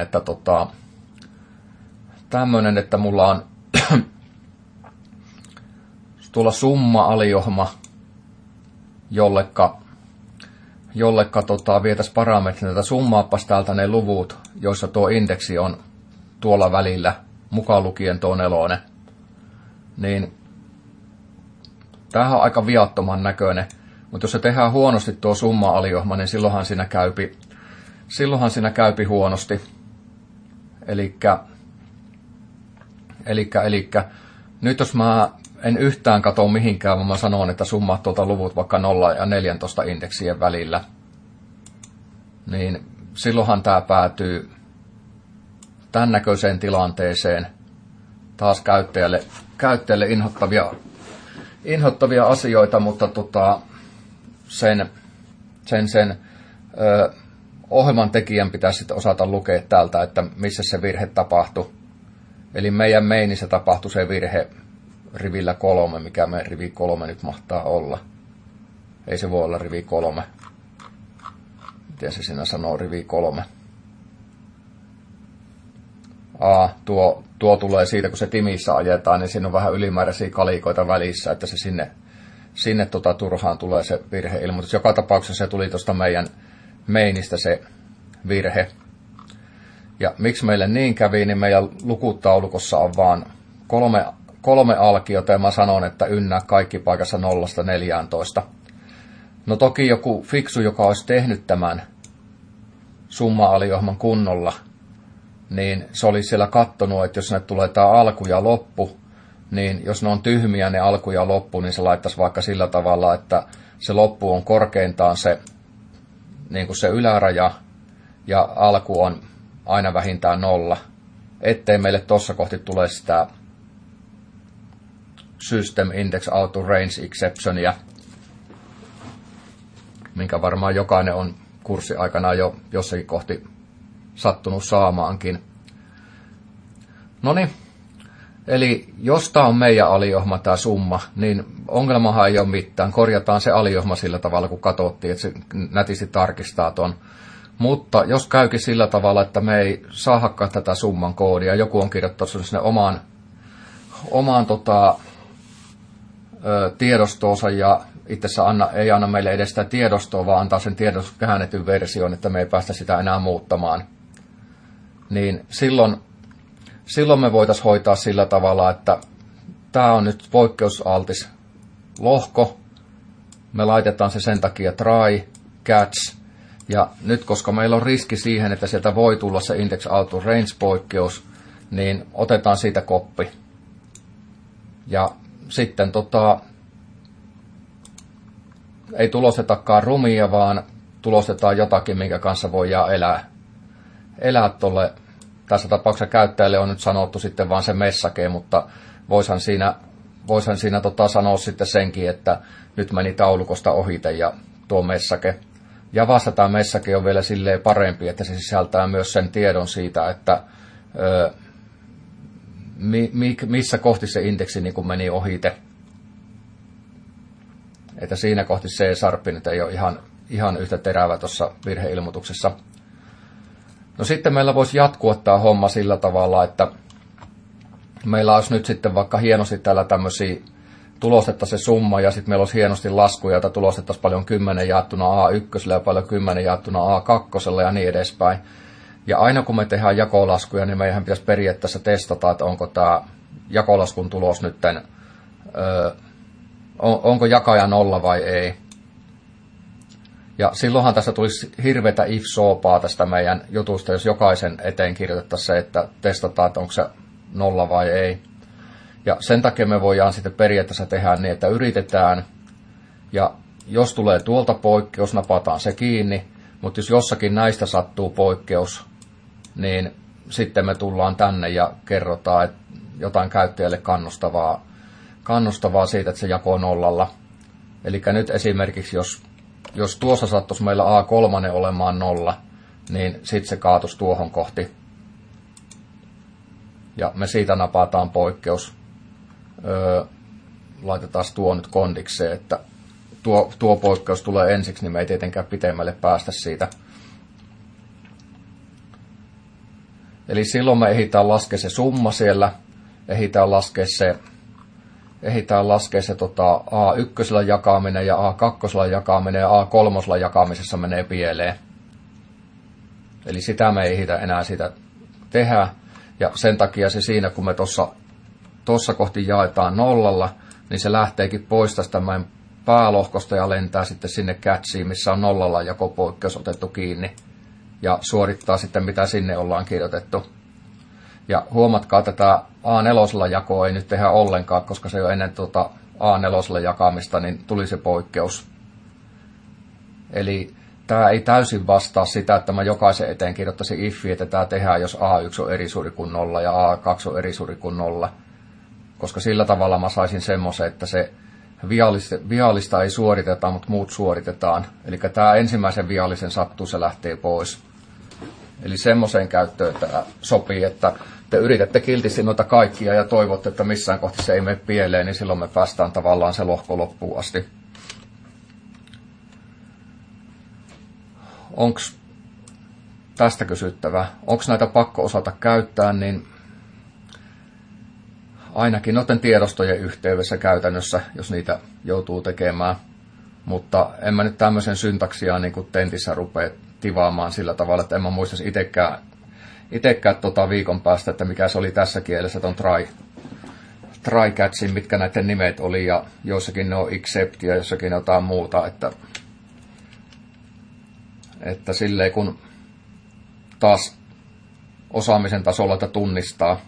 että mulla on tuolla summa-aliohma, jollekka vietäisi parametrin, että summaappas täältä ne luvut, joissa tuo indeksi on tuolla välillä, mukaan lukien tuo 4. Niin tämähän on aika viattoman näköinen, mutta jos se tehdään huonosti tuo summa-aliohma, niin silloinhan siinä käypi huonosti. Elikkä nyt jos mä en yhtään katso mihinkään, vaan mä sanon, että summaa tuolta luvut vaikka 0 ja 14 indeksien välillä, niin silloinhan tämä päätyy tämän näköiseen tilanteeseen. Taas käyttäjälle inhottavia asioita, mutta sen ohjelman tekijän pitäisi sitten osata lukea täältä, että missä se virhe tapahtui. Eli meidän mainissä tapahtui se virhe rivillä 3, mikä meidän rivi 3 nyt mahtaa olla. Ei se voi olla rivi 3. Miten se siinä sanoo rivi 3? Tuo tulee siitä, kun se timissä ajetaan, niin siinä on vähän ylimääräisiä kalikoita välissä, että se sinne turhaan tulee se virheilmoitus. Joka tapauksessa se tuli tuosta meidän mainista se virhe. Ja miksi meille niin kävi, niin meidän lukutaulukossa on vaan kolme alkiota, ja mä sanon, että ynnää kaikki paikassa 0–14. No toki joku fiksu, joka olisi tehnyt tämän summa-aliohman kunnolla, niin se oli siellä kattonut, että jos ne tulee tämä alku ja loppu, niin jos ne on tyhmiä ne alku ja loppu, niin se laittaisi vaikka sillä tavalla, että se loppu on korkeintaan se, niin kuin se yläraja, ja alku on aina vähintään 0, ettei meille tuossa kohti tule sitä System Index Auto Range Exceptionia, minkä varmaan jokainen on kurssi aikana jo jossakin kohti sattunut saamaankin. Noniin, eli jos tämä on meidän aliohma, tämä summa, niin ongelmahan ei ole mitään. Korjataan se aliohma sillä tavalla, kun katsottiin, että se nätisti tarkistaa ton. Mutta jos käykin sillä tavalla, että me ei saadakaan tätä summan koodia, joku on kirjoittanut sinne omaan tiedostoonsa ja itse ei anna meille edes sitä tiedostoa, vaan antaa sen tiedostoon käännetyn version, että me ei päästä sitä enää muuttamaan. Niin silloin me voitaisiin hoitaa sillä tavalla, että tämä on nyt poikkeusaltis lohko. Me laitetaan se sen takia try, catch. Ja nyt koska meillä on riski siihen, että sieltä voi tulla se Index Auto Range-poikkeus, niin otetaan siitä koppi. Ja sitten ei tulostetakaan rumia, vaan tulostetaan jotakin, minkä kanssa voidaan elää tolle. Tässä tapauksessa käyttäjälle on nyt sanottu sitten vaan se message, mutta voishan siinä sanoa sitten senkin, että nyt meni taulukosta ohite ja tuo message. Javassa tämä message on vielä silleen parempi, että se sisältää myös sen tiedon siitä, että missä kohti se indeksi niin kuin meni ohite. Että siinä kohti C-sharp nyt ei ole ihan yhtä terävä tuossa virheilmoituksessa. No sitten meillä voisi jatkua tämä homma sillä tavalla, että meillä olisi nyt sitten vaikka hienosti täällä tämmöisiä tulostettaisiin se summa ja sitten meillä olisi hienosti laskuja, jota tulostettaisiin paljon 10 jaettuna A1 ja paljon 10 jaettuna A2 ja niin edespäin. Ja aina kun me tehdään jakolaskuja, niin meidän pitäisi periaatteessa testata, että onko tämä jakolaskun tulos nyt, onko jakaja 0 vai ei. Ja silloinhan tässä tulisi hirveätä if-soopaa tästä meidän jutusta, jos jokaisen eteen kirjoitettaisiin se, että testataan, että onko se 0 vai ei. Ja sen takia me voidaan sitten periaatteessa tehdä niin, että yritetään, ja jos tulee tuolta poikkeus, napataan se kiinni, mutta jos jossakin näistä sattuu poikkeus, niin sitten me tullaan tänne ja kerrotaan että jotain käyttäjälle kannustavaa siitä, että se jakoo nollalla. Eli nyt esimerkiksi, jos tuossa sattuisi meillä A3 olemaan 0, niin sitten se kaatuisi tuohon kohti. Ja me siitä napataan poikkeus. Laitetaan tuo nyt kondikseen, että tuo poikkeus tulee ensiksi, niin me ei tietenkään pitemmälle päästä siitä. Eli silloin me ehditään laskea se summa siellä, ehditään laskea se A1 jakaminen ja A2 jakaminen ja A3 jakamisessa menee pieleen. Eli sitä me ei ehditä enää sitä tehdä. Ja sen takia se siinä, kun me tuossa kohti jaetaan nollalla, niin se lähteekin pois tästä meidän päälohkosta ja lentää sitten sinne catchiin, missä on nollalla jakopoikkeus otettu kiinni. Ja suorittaa sitten, mitä sinne ollaan kirjoitettu. Ja huomatkaa, että tämä A4 jakoa ei nyt tehdä ollenkaan, koska se jo ennen A4 jakamista niin tuli se poikkeus. Eli tämä ei täysin vastaa sitä, että mä jokaisen eteen kirjoittaisin ifi, että tämä tehdään, jos A1 on eri suuri kuin 0 ja A2 on eri suuri kuin 0. Koska sillä tavalla mä saisin semmoisen, että se viallista ei suoriteta, mutta muut suoritetaan. Eli tämä ensimmäisen viallisen sattuu, se lähtee pois. Eli semmoiseen käyttöön tämä sopii, että te yritätte kiltisti noita kaikkia ja toivotte, että missään kohti se ei mene pieleen, niin silloin me päästään tavallaan se lohko loppuun asti. Onko tästä kysyttävää? Onko näitä pakko osata käyttää, niin ainakin noiden tiedostojen yhteydessä käytännössä, jos niitä joutuu tekemään. Mutta en mä nyt tämmöisen syntaksia niin kuin tentissä rupea tivaamaan sillä tavalla, että en mä muistaisi itsekään viikon päästä, että mikä se oli tässä kielessä, ton try catchin, mitkä näiden nimet oli, ja joissakin ne on accept ja jossakin jotain muuta, että silleen kun taas osaamisen tasolla että tunnistaa.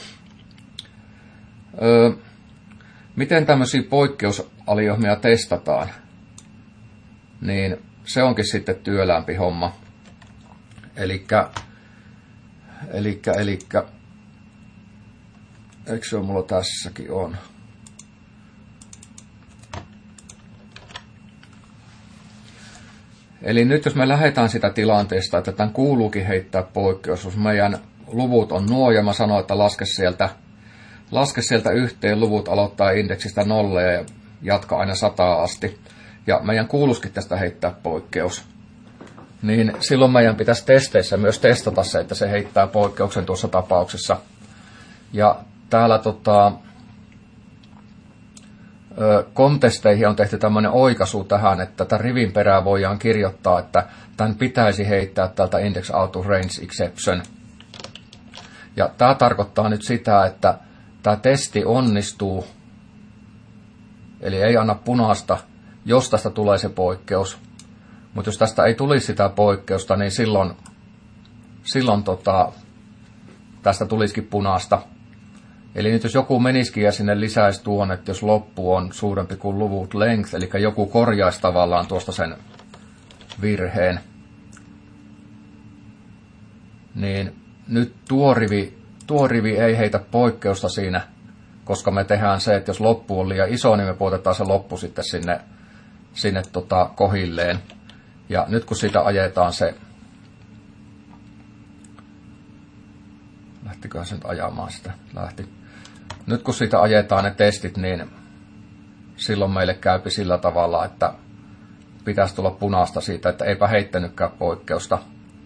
Miten tämmöisiä poikkeusaliohmia testataan, niin se onkin sitten työlämpi homma. Elikkä eikö se ole mulla tässäkin on? Eli nyt jos me lähdetään sitä tilanteesta, että tämän kuuluukin heittää poikkeus, jos meidän luvut on nuo ja mä sanon, että laske sieltä yhteen, luvut aloittaa indeksistä 0 ja jatka aina 100 asti. Ja meidän kuuluisikin tästä heittää poikkeus. Niin silloin meidän pitäisi testeissä myös testata se, että se heittää poikkeuksen tuossa tapauksessa. Ja täällä kontesteihin on tehty tämmöinen oikaisu tähän, että tämän rivin perään voidaan kirjoittaa, että tämän pitäisi heittää tältä index out of range exception. Ja tämä tarkoittaa nyt sitä, että tämä testi onnistuu, eli ei anna punaista, jos tästä tulee se poikkeus. Mutta jos tästä ei tulisi sitä poikkeusta, niin silloin tästä tulisikin punaista. Eli nyt jos joku menisikin ja sinne lisäisi tuon, että jos loppu on suurempi kuin luvut length, eli joku korjaisi tavallaan tuosta sen virheen, niin nyt tuo rivi ei heitä poikkeusta siinä, koska me tehdään se, että jos loppu on liian iso, niin me puotetaan se loppu sitten sinne kohilleen. Ja nyt kun siitä ajetaan se, lähtiköhän se nyt ajamaan sitä, lähti. Nyt kun siitä ajetaan ne testit, niin silloin meille käypi sillä tavalla, että pitäisi tulla punaista siitä, että eipä heittänytkään poikkeusta.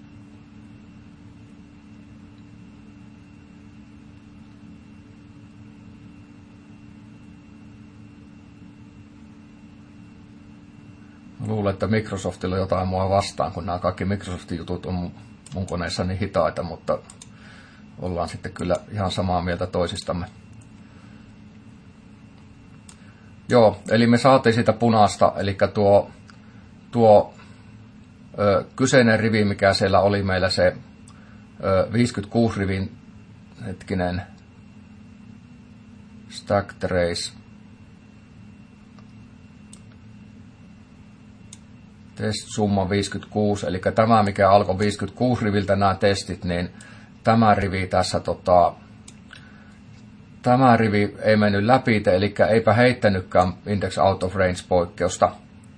Luulen, että Microsoftilla on jotain mua vastaan, kun nämä kaikki Microsoftin jutut on mun koneessa niin hitaita, mutta ollaan sitten kyllä ihan samaa mieltä toisistamme. Joo, eli me saatiin sitä punaista, eli tuo kyseinen rivi, mikä siellä oli meillä se 56 rivin stack trace test summa 56, eli tämä mikä alkoi 56 riviltä nämä testit, niin tämä rivi tässä tämä rivi ei mennyt läpi, eli eipä heittänytkään index out of range poikkeusta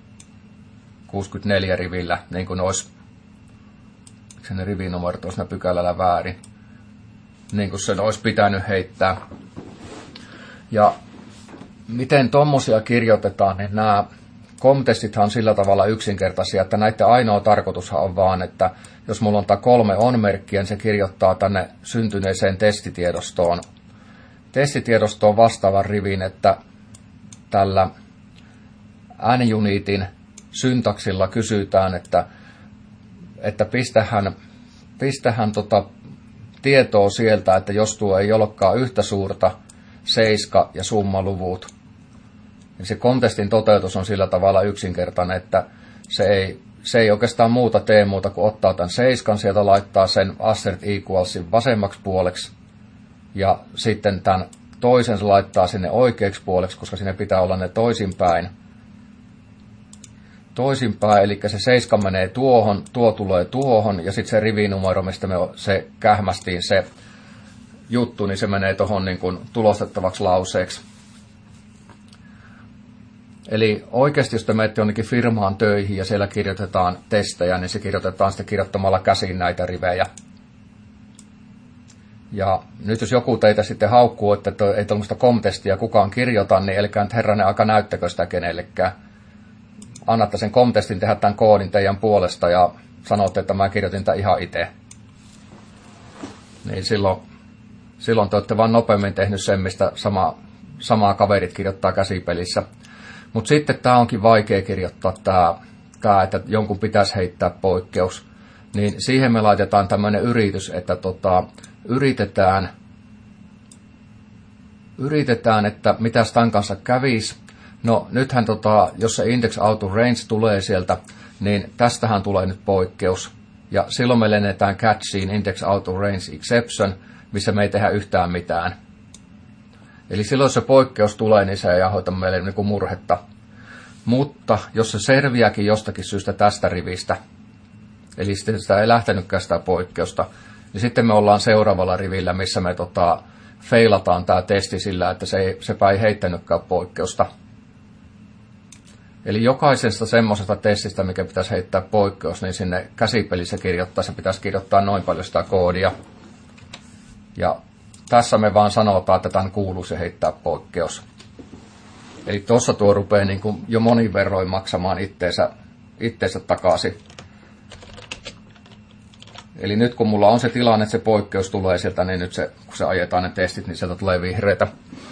64 rivillä, niin kuin olisi, sen rivinumerot olisi pykälällä väärin, niin kuin sen olisi pitänyt heittää. Ja miten tommosia kirjoitetaan, niin nämä COM-testithan on sillä tavalla yksinkertaisia, että näiden ainoa tarkoitushan on vaan, että jos mulla on tämä 3 on-merkkiä, niin se kirjoittaa tänne syntyneeseen testitiedostoon vastaavan rivin, että tällä n-unitin syntaksilla kysytään, että pistähän tietoa sieltä, että jos tuo ei olekaan yhtä suurta, seiska ja summaluvut. Ja se COM-testin toteutus on sillä tavalla yksinkertainen, että se ei oikeastaan tee muuta kuin ottaa tämän seiskan, sieltä laittaa sen assert equalsin vasemmaksi puoleksi, ja sitten tämän toisen se laittaa sinne oikeaksi puoleksi, koska sinne pitää olla ne toisinpäin, eli se seiska menee tuohon, tuo tulee tuohon, ja sitten se rivinumero, mistä se kähmästiin se juttu, niin se menee tuohon niin kuin tulostettavaksi lauseeksi. Eli oikeasti, jos te menette jonnekin firmaan töihin ja siellä kirjoitetaan testejä, niin se kirjoitetaan sitten kirjoittamalla käsiin näitä rivejä. Ja nyt jos joku teitä sitten haukkuu, että ei tuollaista COM-testiä kukaan kirjoita, niin älkää nyt herranen aika näyttäkö sitä kenellekään. Annatte sen COM-testin tehdä tämän koodin teidän puolesta ja sanotte, että mä kirjoitin tämän ihan itse. Niin silloin te olette vaan nopeammin tehnyt sen, mistä samaa kaverit kirjoittaa käsipelissä. Mutta sitten tämä onkin vaikea kirjoittaa, tämä, että jonkun pitäisi heittää poikkeus. Niin siihen me laitetaan tämmöinen yritys, että yritetään, että mitäs tämän kanssa kävisi. No nythän jos se index out of range tulee sieltä, niin tästähän tulee nyt poikkeus. Ja silloin me lennetään catchiin index out of range exception, missä me ei tehdä yhtään mitään. Eli silloin jos se poikkeus tulee, niin se ei aiheuta meille niin kuin murhetta. Mutta jos se selviääkin jostakin syystä tästä rivistä, eli sitten sitä ei lähtenytkään sitä poikkeusta, niin sitten me ollaan seuraavalla rivillä, missä me feilataan tämä testi sillä, että sepä ei heittänytkään poikkeusta. Eli jokaisesta semmoisesta testistä, mikä pitäisi heittää poikkeus, niin sinne käsipelissä kirjoittaessa pitäisi kirjoittaa noin paljon sitä koodia. Ja tässä me vaan sanotaan, että tämän kuuluisi heittää poikkeus. Eli tuossa tuo rupeaa niin kuin jo monin verroin maksamaan itteensä takaisin. Eli nyt kun mulla on se tilanne, että se poikkeus tulee sieltä, niin nyt kun se ajetaan ne testit, niin sieltä tulee vihreitä.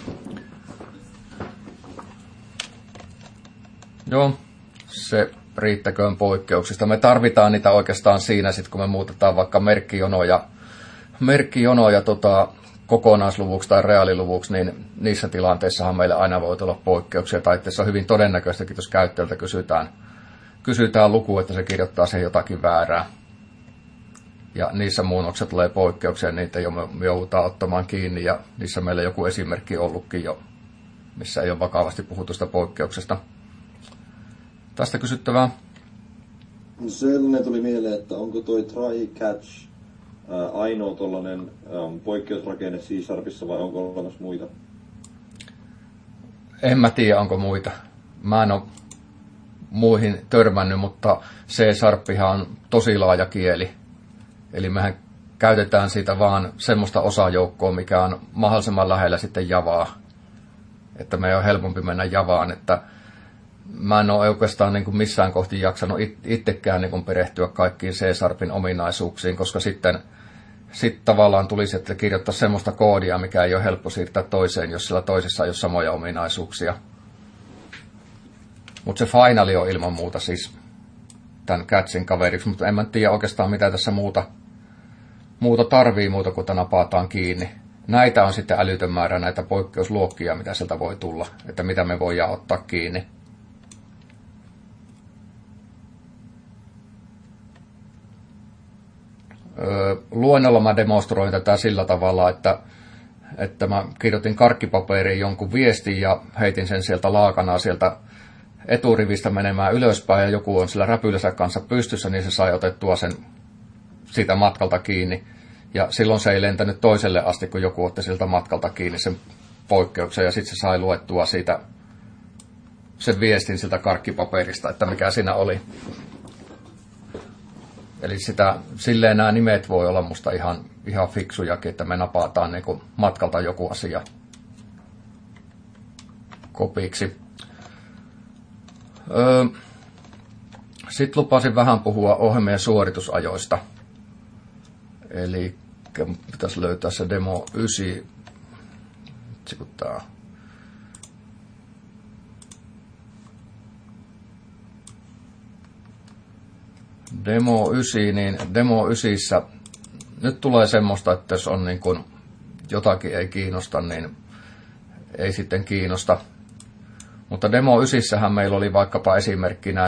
Joo, se riittäköön poikkeuksista. Me tarvitaan niitä oikeastaan siinä, sit kun me muutetaan vaikka merkkijonoja kokonaisluvuksi tai reaaliluvuksi, niin niissä tilanteissahan meillä aina voi olla poikkeuksia. Tai että se on hyvin todennäköistäkin, jos käyttäjältä kysytään luku, että se kirjoittaa sen jotakin väärää. Ja niissä muunnokset tulee poikkeuksia, niitä me joudutaan ottamaan kiinni, ja niissä meillä joku esimerkki ollutkin jo, missä ei ole vakavasti puhuttu sitä poikkeuksesta. Tästä kysyttävää? Sellainen tuli mieleen, että onko toi try catch ainoa tuollainen poikkeusrakenne C-Sharpissa vai onko olemassa muita? En mä tiedä, onko muita. Mä en ole muihin törmännyt, mutta C-Sharppihan on tosi laaja kieli. Eli mehän käytetään siitä vaan semmoista osajoukkoa, mikä on mahdollisimman lähellä sitten Javaa. Että meidän on helpompi mennä Javaan, että mä en ole oikeastaan niin kuin missään kohti jaksanut itsekään niin kuin perehtyä kaikkiin C-Sharpin ominaisuuksiin, koska sitten tavallaan tulisi, että kirjoittaa semmoista koodia, mikä ei ole helppo siirtää toiseen, jos sillä toisessa ei ole samoja ominaisuuksia. Mutta se finali on ilman muuta siis tämän catchin kaveriksi, mutta en mä tiedä oikeastaan mitä tässä muuta tarvii muuta kuin napataan kiinni. Näitä on sitten älytön määrä näitä poikkeusluokkia, mitä sieltä voi tulla, että mitä me voidaan ottaa kiinni. Luennolla mä demonstroin tätä sillä tavalla, että mä kirjoitin karkkipaperiin jonkun viestin ja heitin sen sieltä laakanaa sieltä eturivistä menemään ylöspäin ja joku on sillä räpylänsä kanssa pystyssä, niin se sai otettua sen siitä matkalta kiinni. Ja silloin se ei lentänyt toiselle asti, kun joku otti siltä matkalta kiinni sen poikkeuksen, ja sitten se sai luettua siitä sen viestin siltä karkkipaperista, että mikä siinä oli. Eli silleen nämä nimet voi olla musta ihan fiksujakin, että me napataan niin kuin matkalta joku asia kopiksi. Sitten lupasin vähän puhua ohjelmien suoritusajoista. Eli pitäisi löytää se demo 9. Demo 9, niin Demo 9 nyt tulee semmoista, että jos on niin kuin jotakin ei kiinnosta, niin ei sitten kiinnosta. Mutta Demo 9 meillä oli vaikkapa esimerkkinä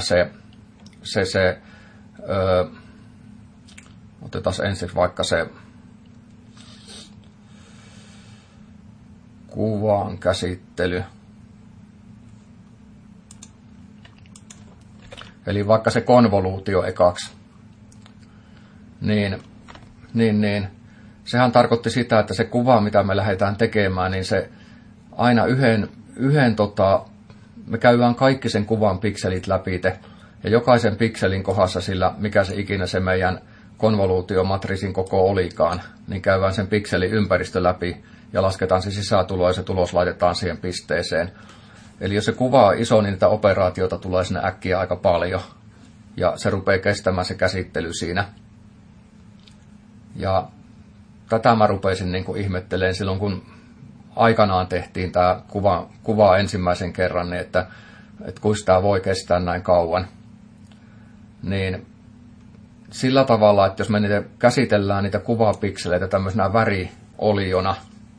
otetaan ensin vaikka se kuvan käsittely. Eli vaikka se konvoluutio ekaksi. Niin. Sehän tarkoitti sitä, että se kuva, mitä me lähdetään tekemään, niin se aina me käydään kaikki sen kuvan pikselit läpi. Ja jokaisen pikselin kohdassa sillä, mikä se ikinä se meidän konvoluutiomatriisin koko olikaan, niin käydään sen pikselin ympäristö läpi ja lasketaan se sisätulo ja se tulos laitetaan siihen pisteeseen. Eli jos se kuva on iso, niin niitä operaatioita tulee sinne äkkiä aika paljon. Ja se rupeaa kestämään se käsittely siinä. Ja tätä mä rupesin niin kuin ihmettelemään silloin, kun aikanaan tehtiin tämä kuva ensimmäisen kerran, niin että kuinka tämä voi kestää näin kauan. Niin sillä tavalla, että jos me käsitellään niitä kuvapikseleitä tämmöisenä värioliona,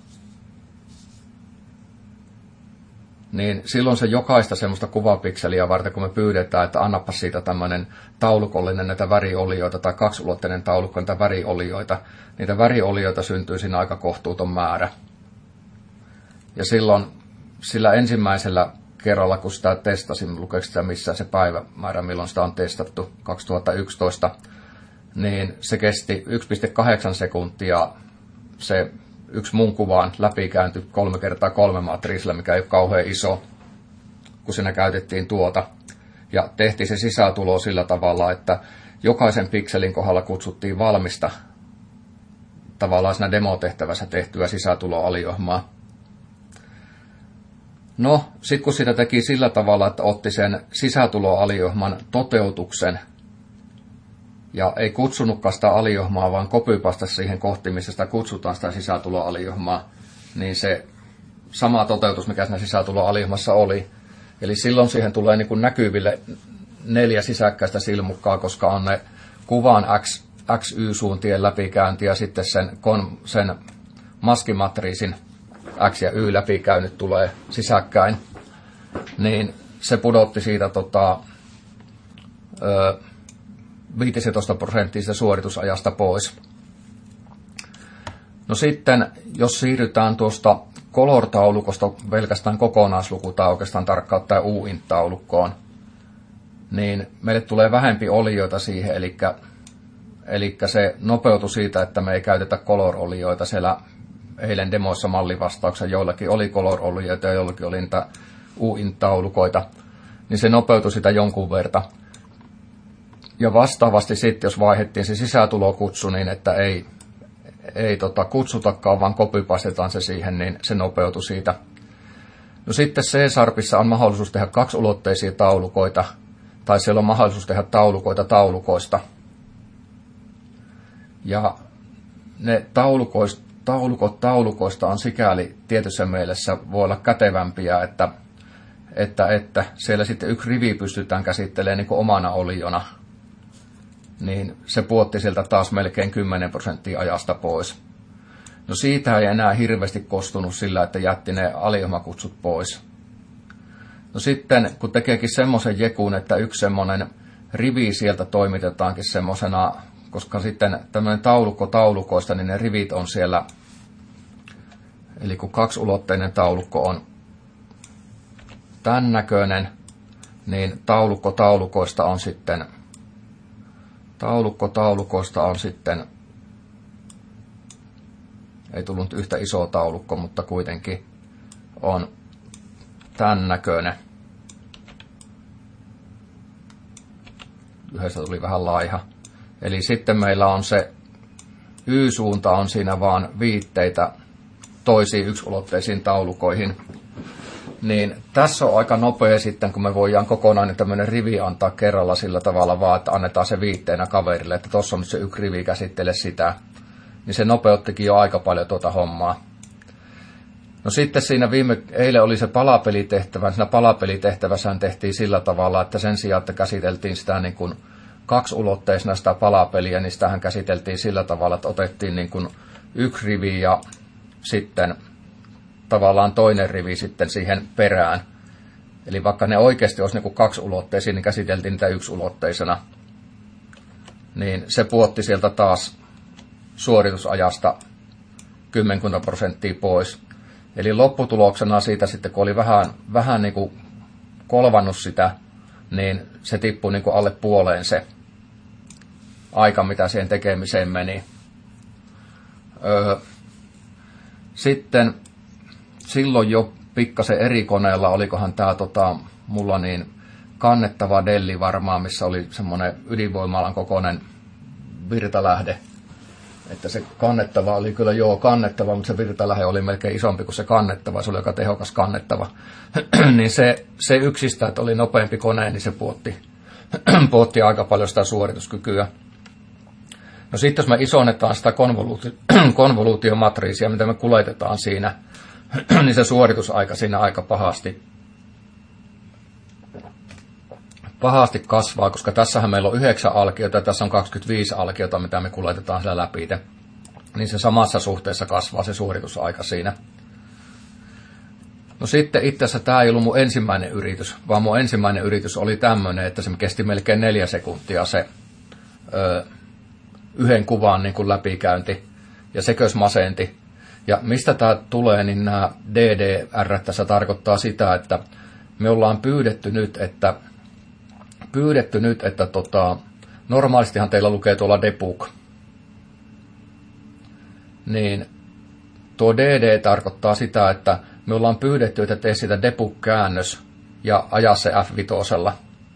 niin silloin se jokaista semmoista kuvapikseliä varten, kun me pyydetään, että annapa siitä tämmöinen taulukollinen näitä väriolioita tai kaksiulotteinen taulukko näitä väriolioita, niitä väriolioita syntyy siinä aika kohtuuton määrä. Ja silloin sillä ensimmäisellä kerralla, kun sitä testasin, lukeeko sitä missään se päivämäärä, milloin sitä on testattu, 2011, niin se kesti 1,8 sekuntia se yksi mun kuvaan läpikääntyi 3x3 matriisilla, mikä ei ole kauhean iso, kun siinä käytettiin tuota. Ja tehtiin se sisätulo sillä tavalla, että jokaisen pikselin kohdalla kutsuttiin valmista tavallaan siinä demotehtävässä tehtyä sisätuloaliohmaa. No, sitten kun sitä teki sillä tavalla, että otti sen sisätuloaliohman toteutuksen ja ei kutsunutkaan sitä aliohmaa, vaan copypastasi siihen kohti, missä sitä kutsutaan sitä sisätuloaliohmaa, niin se sama toteutus, mikä siinä sisätuloaliohmassa oli. Eli silloin siihen tulee niin kuin näkyville 4 sisäkkäistä silmukkaa, koska on ne kuvan XY-suuntien läpikäynti ja sitten sen maskimatriisin X ja Y läpikäynnit tulee sisäkkäin. Niin se pudotti siitä 15% suoritusajasta pois. No sitten, jos siirrytään tuosta color-taulukosta pelkästään kokonaisluku tai oikeastaan tarkkaan ottaen UINT-taulukkoon, niin meille tulee vähempi olioita siihen, eli se nopeutui siitä, että me ei käytetä color-olioita. Siellä eilen demoissa mallivastauksessa joillakin oli color-olioita ja joillakin oli niitä UINT-taulukoita, niin se nopeutui sitä jonkun verran. Ja vastaavasti sitten, jos vaihdettiin se sisätulokutsu niin, että ei kutsutakaan, vaan copypastetaan se siihen, niin se nopeutui siitä. No sitten C-Sharpissa on mahdollisuus tehdä kaksiulotteisia taulukoita, tai siellä on mahdollisuus tehdä taulukoita taulukoista. Ja ne taulukot taulukoista on sikäli tietyssä mielessä voi olla kätevämpiä, että siellä sitten yksi rivi pystytään käsittelemään niin kuin omana oliona. Niin se puotti sieltä taas melkein 10% ajasta pois. No siitä ei enää hirveästi kostunut sillä, että jätti ne aliohmakutsut pois. No sitten, kun tekeekin semmoisen jekun, että yksi semmoinen rivi sieltä toimitetaankin semmoisena, koska sitten tämmöinen taulukko taulukoista, niin ne rivit on siellä, eli kun kaksiulotteinen taulukko on tämän näköinen, niin taulukko taulukoista on sitten Ei tullut yhtä iso taulukko, mutta kuitenkin on tämän näköinen. Yhdessä tuli vähän laiha. Eli sitten meillä on se Y-suunta on siinä vaan viitteitä toisiin yksulotteisiin taulukoihin. Niin tässä on aika nopea sitten, kun me voidaan kokonainen tämmöinen rivi antaa kerralla sillä tavalla vaan, että annetaan se viitteenä kaverille, että tuossa on nyt se yksi rivi, käsittele sitä. Niin se nopeuttikin jo aika paljon tuota hommaa. No sitten siinä eilen oli se palapelitehtävä. Siinä palapelitehtävässähän tehtiin sillä tavalla, että sen sijaan, että käsiteltiin sitä niin kuin kaksiulotteisena sitä palapeliä, niin sitähän käsiteltiin sillä tavalla, että otettiin niin kuin yksi rivi ja sitten tavallaan toinen rivi sitten siihen perään. Eli vaikka ne oikeasti olisi niin kuin kaksiulotteisia, niin käsiteltiin niitä yksiulotteisena. Niin se puotti sieltä taas suoritusajasta 10% pois. Eli lopputuloksena siitä sitten, kun oli vähän niin kuin kolvannut sitä, niin se tippui niin kuin alle puoleen se aika, mitä siihen tekemiseen meni. Sitten silloin jo pikkasen eri koneella, olikohan tämä mulla niin kannettava Delli varmaan, missä oli semmoinen ydinvoimalan kokoinen virtalähde. Että se kannettava oli kyllä kannettava, mutta se virtalähde oli melkein isompi kuin se kannettava, se oli aika tehokas kannettava. Niin se yksistä, että oli nopeampi kone, niin se puotti aika paljon sitä suorituskykyä. No sitten jos me isonnetaan sitä konvoluutiomatriisia, mitä me kuljetetaan siinä, niin se suoritusaika siinä aika pahasti kasvaa, koska tässähän meillä on 9 alkiota ja tässä on 25 alkiota, mitä me kuljetetaan siellä läpi. Niin se samassa suhteessa kasvaa se suoritusaika siinä. No sitten itse asiassa tämä ei ollut mun ensimmäinen yritys, vaan mun ensimmäinen yritys oli tämmöinen, että se kesti melkein 4 sekuntia se yhden kuvan niin kuin läpikäynti ja sekös masenti. Ja mistä tämä tulee, niin nämä DDR tässä tarkoittaa sitä, että me ollaan pyydetty nyt, että normaalistihan teillä lukee tuolla debug. Niin tuo DD tarkoittaa sitä, että me ollaan pyydetty, että tee sitä debug-käännös ja aja se F5.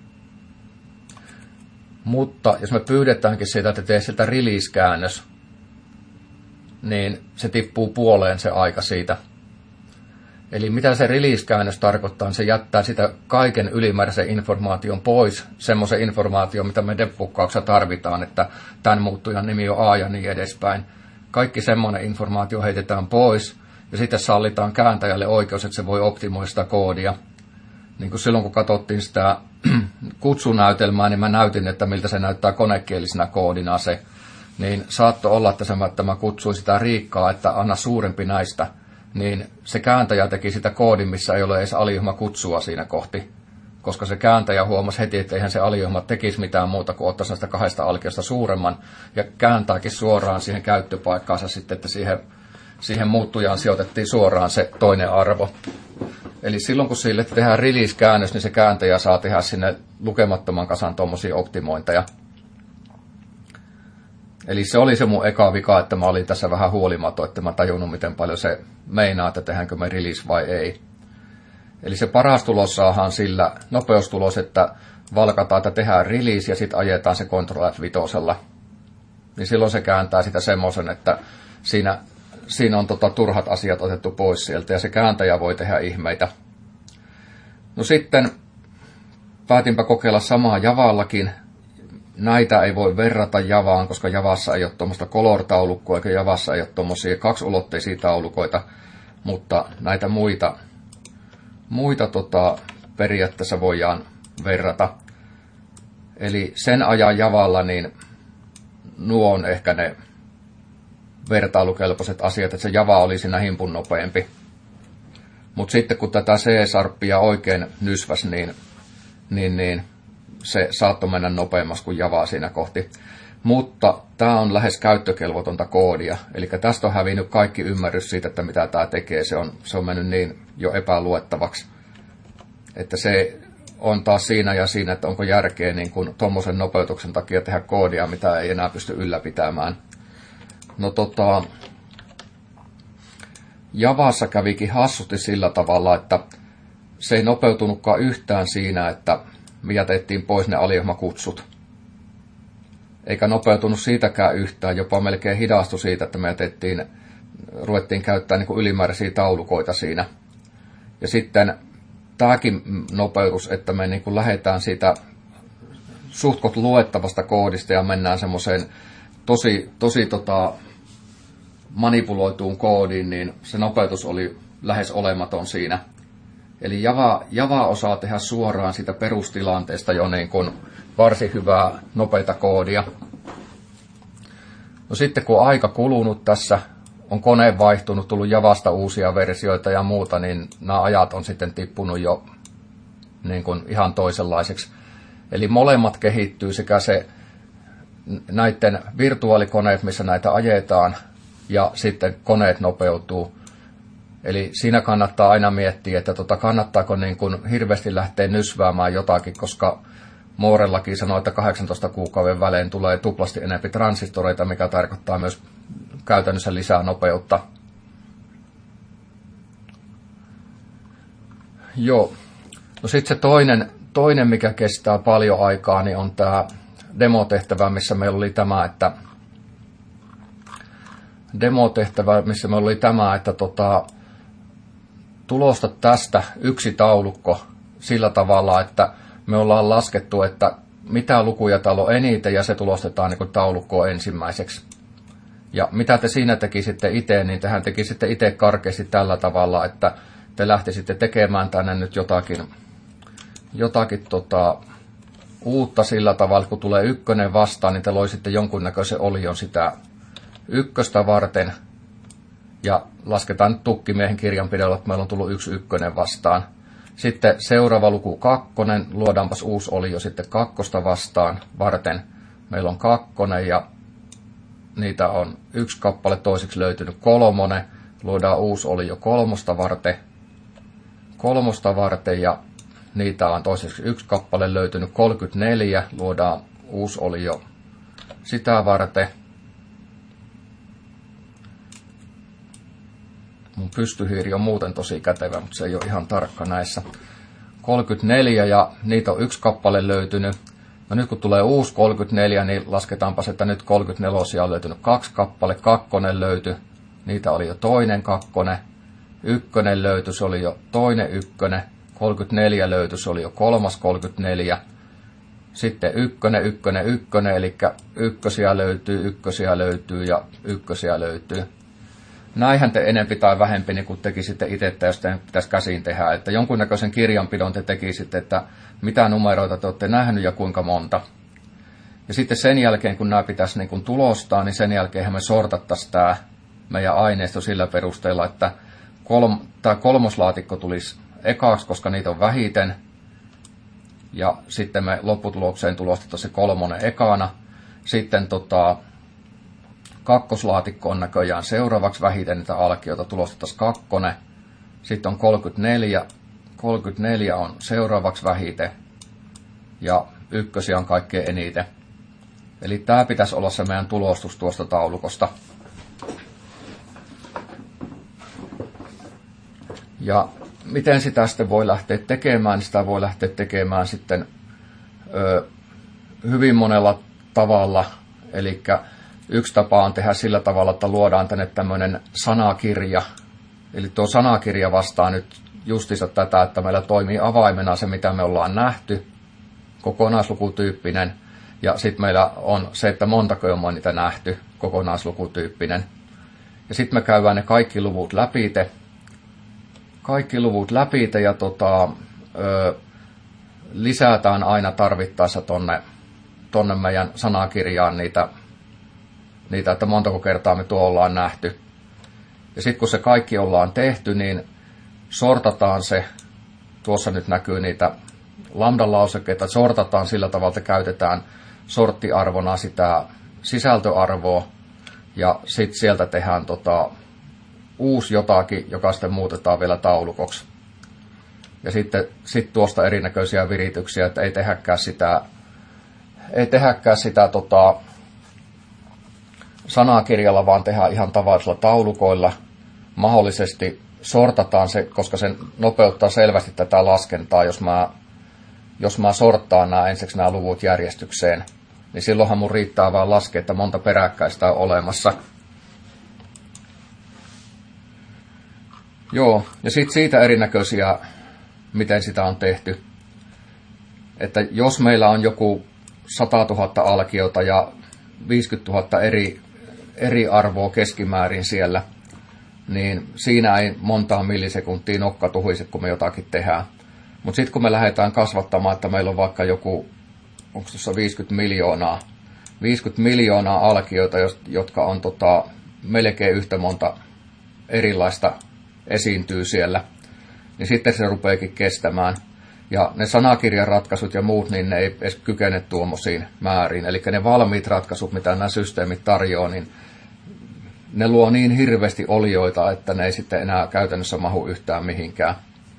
Mutta jos me pyydetäänkin sitä, että tee sitä release-käännös, niin se tippuu puoleen se aika siitä. Eli mitä se release-käännös tarkoittaa, niin se jättää sitä kaiken ylimääräisen informaation pois, semmoisen informaation, mitä me debuggauksessa tarvitaan, että tämän muuttujan nimi on A ja niin edespäin. Kaikki semmoinen informaatio heitetään pois, ja sitten sallitaan kääntäjälle oikeus, että se voi optimoida sitä koodia. Niin kuin silloin, kun katsottiin sitä kutsunäytelmää, niin mä näytin, että miltä se näyttää konekielisenä koodina se. Niin saattoi olla, että mä kutsuin sitä Riikkaa, että anna suurempi näistä. Niin se kääntäjä teki sitä koodin, missä ei ole edes alijohma kutsua siinä kohti. Koska se kääntäjä huomasi heti, että eihän se alijohma tekisi mitään muuta kuin ottaisi näistä 2 alkiosta suuremman. Ja kääntääkin suoraan siihen käyttöpaikkaansa sitten, että siihen muuttujaan sijoitettiin suoraan se toinen arvo. Eli silloin kun sille tehdään release-käännös, niin se kääntäjä saa tehdä sinne lukemattoman kasan tuommoisia optimointeja. Eli se oli se mun eka vika, että mä olin tässä vähän huolimaton, että mä tajunnut, miten paljon se meinaa, että tehdäänkö me release vai ei. Eli se paras tulos saadaan sillä nopeustulos, että valkataan, että tehdään release ja sitten ajetaan se Ctrl F5. Niin silloin se kääntää sitä semmoisen, että siinä on turhat asiat otettu pois sieltä ja se kääntäjä voi tehdä ihmeitä. No sitten päätinpä kokeilla samaa Javallakin. Näitä ei voi verrata Javaan, koska Javassa ei ole tuommoista color-taulukkoa, eikä Javassa ei ole tuommoisia 2-ulotteisia taulukoita, mutta näitä muita periaatteessa voidaan verrata. Eli sen ajan Javalla, niin nuo on ehkä ne vertailukelpoiset asiat, että se Java oli siinä himpun nopeampi. Mutta sitten kun tätä C-sharppia oikein nysväs, niin se saattoi mennä nopeammas kuin Javaa siinä kohti. Mutta tämä on lähes käyttökelvotonta koodia. Eli tästä on hävinnyt kaikki ymmärrys siitä, että mitä tämä tekee. Se on mennyt niin jo epäluettavaksi. Että se on taas siinä ja siinä, että onko järkeä niin kuin tuommoisen nopeutuksen takia tehdä koodia, mitä ei enää pysty ylläpitämään. No Javassa kävikin hassusti sillä tavalla, että se ei nopeutunutkaan yhtään siinä, että me jätettiin pois ne aliohjelmakutsut. Eikä nopeutunut siitäkään yhtään, jopa melkein hidastui siitä, että me ruvettiin käyttämään niin ylimääräisiä taulukoita siinä. Ja sitten tämäkin nopeutus, että me niin lähdetään siitä suhtkot luettavasta koodista ja mennään semmoiseen tosi manipuloituun koodiin, niin se nopeutus oli lähes olematon siinä. Eli Java osaa tehdä suoraan siitä perustilanteesta jo niin kuin varsin hyvää nopeita koodia. No sitten kun aika kulunut tässä, on kone vaihtunut, tullut Javasta uusia versioita ja muuta, niin nämä ajat on sitten tippunut jo niin kuin ihan toisenlaiseksi. Eli molemmat kehittyy, sekä se näiden virtuaalikoneet, missä näitä ajetaan, ja sitten koneet nopeutuu. Eli siinä kannattaa aina miettiä, että kannattaako niin kuin hirveästi lähteä nysväämään jotakin, koska Moorellakin sanoo, että 18 kuukauden välein tulee tuplasti enemmän transistoreita, mikä tarkoittaa myös käytännössä lisää nopeutta. Joo. No sitten se toinen, mikä kestää paljon aikaa, niin on tämä demotehtävä, missä meillä oli tämä, että tulosta tästä yksi taulukko sillä tavalla, että me ollaan laskettu, että mitä lukuja täällä on eniten, ja se tulostetaan niin kuin taulukkoon ensimmäiseksi. Ja mitä te siinä tekisitte itse, niin tehän tekisitte itse karkeasti tällä tavalla, että te lähtisitte tekemään tänne nyt jotakin uutta sillä tavalla, kun tulee ykkönen vastaan, niin te loisitte jonkunnäköisen olion sitä ykköstä varten. Ja lasketaan nyt tukkimiehen kirjanpidolla, että meillä on tullut ykkönen vastaan. Sitten seuraava luku 2, luodaanpas uusi olio sitten 2 vastaan varten. Meillä on 2 ja niitä on 1 kappale, toiseksi löytynyt 3, luodaan uusi olio 3 varten ja niitä on toiseksi 1 kappale löytynyt 34, luodaan uusi olio sitä varten. Mun pystyhiiri on muuten tosi kätevä, mutta se ei ole ihan tarkka näissä. 34 ja niitä on 1 kappale löytynyt. No nyt kun tulee uusi 34, niin lasketaanpas, että nyt 34 on löytynyt 2 kappale, 2 löytyi, niitä oli jo toinen 2, 1 löytyi, se oli jo toinen 1, 34 löytyi, se oli jo 3 34, sitten 1, eli ykkösiä löytyy ja ykkösiä löytyy. Näinhän te enempi tai vähempi niin kun tekisitte itse, jos te pitäisi käsiin tehdä, että jonkunnäköisen kirjanpidon te tekisitte, että mitä numeroita te olette nähnyt ja kuinka monta. Ja sitten sen jälkeen, kun nämä pitäisi niin kun tulostaa, niin sen jälkeen me sortattaisiin tämä meidän aineisto sillä perusteella, että tämä kolmoslaatikko tulisi ekaksi, koska niitä on vähiten, ja sitten me lopputulokseen tulostettaisiin se 3 ekana, sitten kakkoslaatikko on näköjään seuraavaksi vähiten niitä alkioita, tulostettaisiin 2, sitten on 34 on seuraavaksi vähiten, ja ykkösiä on kaikkein eniten. Eli tämä pitäisi olla se meidän tulostus tuosta taulukosta. Ja miten sitä sitten voi lähteä tekemään, niin sitä voi lähteä tekemään sitten hyvin monella tavalla. Eli yksi tapa on tehdä sillä tavalla, että luodaan tänne tämmöinen sanakirja. Eli tuo sanakirja vastaa nyt justiinsa tätä, että meillä toimii avaimena se, mitä me ollaan nähty, kokonaislukutyyppinen. Ja sitten meillä on se, että montako on niitä nähty, kokonaislukutyyppinen. Ja sitten me käydään ne kaikki luvut läpi ja lisätään aina tarvittaessa tonne meidän sanakirjaan niitä, että montako kertaa me tuo ollaan nähty. Ja sitten kun se kaikki ollaan tehty, niin sortataan se, tuossa nyt näkyy niitä lambda-lausekkeita, sortataan sillä tavalla, että käytetään sorttiarvona sitä sisältöarvoa, ja sitten sieltä tehdään uusi jotakin, joka sitten muutetaan vielä taulukoksi. Ja sitten tuosta erinäköisiä virityksiä, että ei tehäkään sitä sanakirjalla, vaan tehdään ihan tavallisilla taulukoilla. mahdollisesti sortataan se, koska se nopeuttaa selvästi tätä laskentaa, jos mä sorttaan ensiksi nämä luvut järjestykseen, niin silloinhan mun riittää vaan laskea, että monta peräkkäistä on olemassa. Joo, ja sitten siitä erinäköisiä, miten sitä on tehty. Että jos meillä on joku 100 000 alkiota ja 50 000 eri arvoa keskimäärin siellä, niin siinä ei montaa millisekuntia nokka tuhise, kun me jotakin tehdään. Mutta sitten kun me lähdetään kasvattamaan, että meillä on vaikka joku, onko tuossa 50 miljoonaa alkioita, jotka on melkein yhtä monta erilaista esiintyy siellä, niin sitten se rupeekin kestämään. Ja ne sanakirjan ratkaisut ja muut, niin ne ei edes kykene tuommoisiin määriin. Eli ne valmiit ratkaisut, mitä nämä systeemit tarjoaa, niin ne luo niin hirveästi olioita, että ne ei sitten enää käytännössä mahu yhtään mihinkään.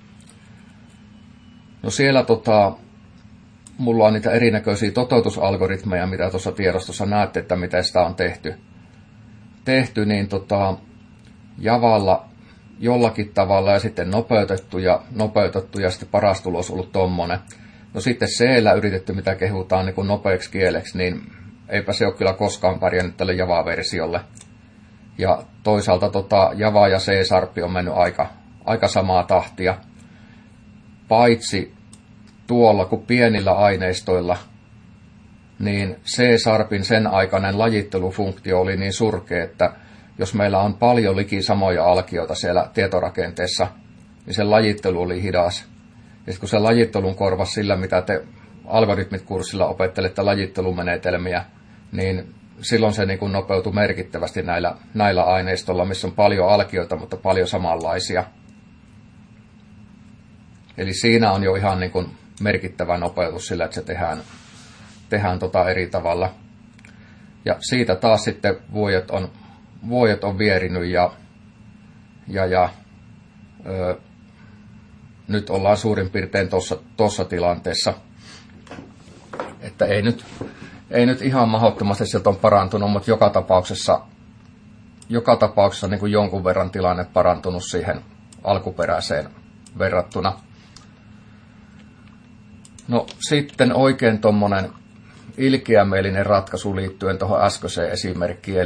No siellä mulla on niitä erinäköisiä toteutusalgoritmeja, mitä tuossa tiedostossa näette, että miten sitä on tehty niin Javalla jollakin tavalla ja sitten nopeutettu ja sitten paras tulos ollut tommonen. No sitten C:llä yritetty, mitä kehutaan niin kuin nopeaksi kieleksi, niin eipä se ole kyllä koskaan pärjännyt tälle Java-versiolle. Ja toisaalta Java ja C-Sharp on mennyt aika samaa tahtia. Paitsi tuolla, kun pienillä aineistoilla, niin C-Sharpin sen aikainen lajittelufunktio oli niin surkea, että jos meillä on paljon liki samoja alkioita siellä tietorakenteessa, niin se lajittelu oli hidas. Ja kun se lajittelun korvasi sillä, mitä te algoritmit-kurssilla opettelette lajittelumenetelmiä, niin silloin se niin kuin nopeutui merkittävästi näillä aineistoilla, missä on paljon alkioita, mutta paljon samanlaisia. Eli siinä on jo ihan niin kuin merkittävä nopeutus sillä, että se tehdään eri tavalla. Ja siitä taas sitten vuodet on vierinyt ja nyt ollaan suurin piirtein tuossa tilanteessa, että ei nyt ihan mahdottomasti sieltä on parantunut, mutta joka tapauksessa niin kuin jonkun verran tilanne parantunut siihen alkuperäiseen verrattuna. No sitten oikein tommonen ilkeämielinen ratkaisu liittyen tuohon äskeiseen esimerkkiin,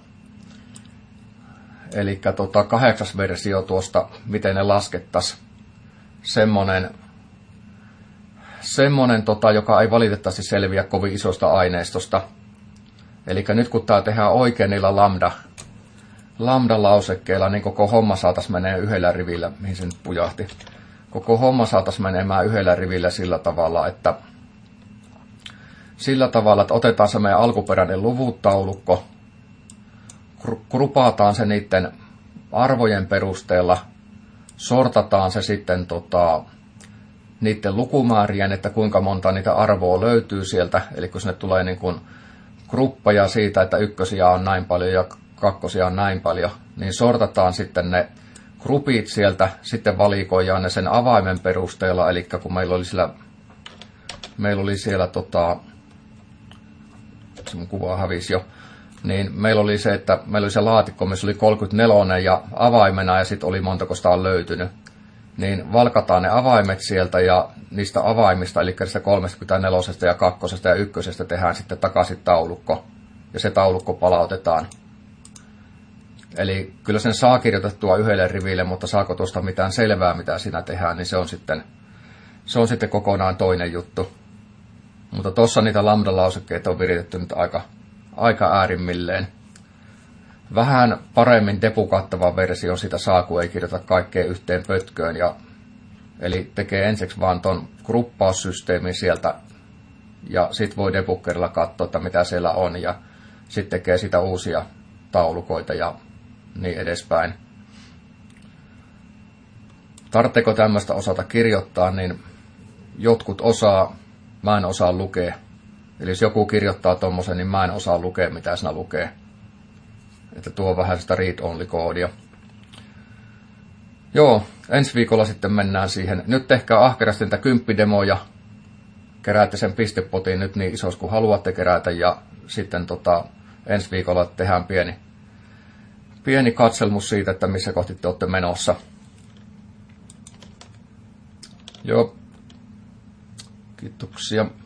eli 8. versio tuosta, miten ne laskettaisiin. Semmonen, joka ei valitettavasti selviä kovin isosta aineistosta. Eli nyt kun tämä tehdään oikein niillä lambda-lausekkeilla, niin koko homma saataisiin menee yhdellä rivillä, mihin se nyt pujahti. Koko homma saataisiin menemään yhdellä rivillä sillä tavalla, että otetaan se meidän alkuperäinen luvutaulukko, grupataan se niiden arvojen perusteella, sortataan se sitten niiden lukumäärien, että kuinka monta niitä arvoa löytyy sieltä, eli kun sinne tulee niin kuin gruppeja siitä, että ykkösiä on näin paljon ja kakkosia on näin paljon, niin sortataan sitten ne grupit sieltä, sitten valikoidaan ne sen avaimen perusteella, eli kun meillä oli siellä se mun kuva hävisi jo, niin meillä oli se, että meillä oli se laatikko, missä oli 34 ja avaimena ja sitten oli montako sitä on löytynyt. Niin valkataan ne avaimet sieltä ja niistä avaimista, eli niistä 34 ja 2 ja 1 tehdään sitten takaisin taulukko ja se taulukko palautetaan. Eli kyllä sen saa kirjoitettua yhdelle riville, mutta saako tuosta mitään selvää, mitä siinä tehdään, niin se on sitten kokonaan toinen juttu. Mutta tuossa niitä lambda-lausekkeita on viritetty nyt aika äärimmilleen. Vähän paremmin debugattava versio sitä saa, kun ei kirjoita kaikkea yhteen pötköön. Eli tekee ensiksi vaan ton gruppaussysteemin sieltä ja sitten voi debuggerilla katsoa, että mitä siellä on ja sitten tekee sitä uusia taulukoita ja niin edespäin. Tarvitseeko tämmöistä osata kirjoittaa, niin jotkut osaa, mä en osaa lukea. Eli jos joku kirjoittaa tommosen, niin mä en osaa lukea, mitä siinä lukee. Että tuo on vähän sitä read-only-koodia. Joo, ensi viikolla sitten mennään siihen. Nyt tehkää ahkerasti niitä 10 demoja. Keräätte sen pistepotin nyt niin isoksi kuin haluatte kerätä. Ja sitten ensi viikolla tehdään pieni katselmus siitä, että missä kohti te olette menossa. Joo. Kiitoksia.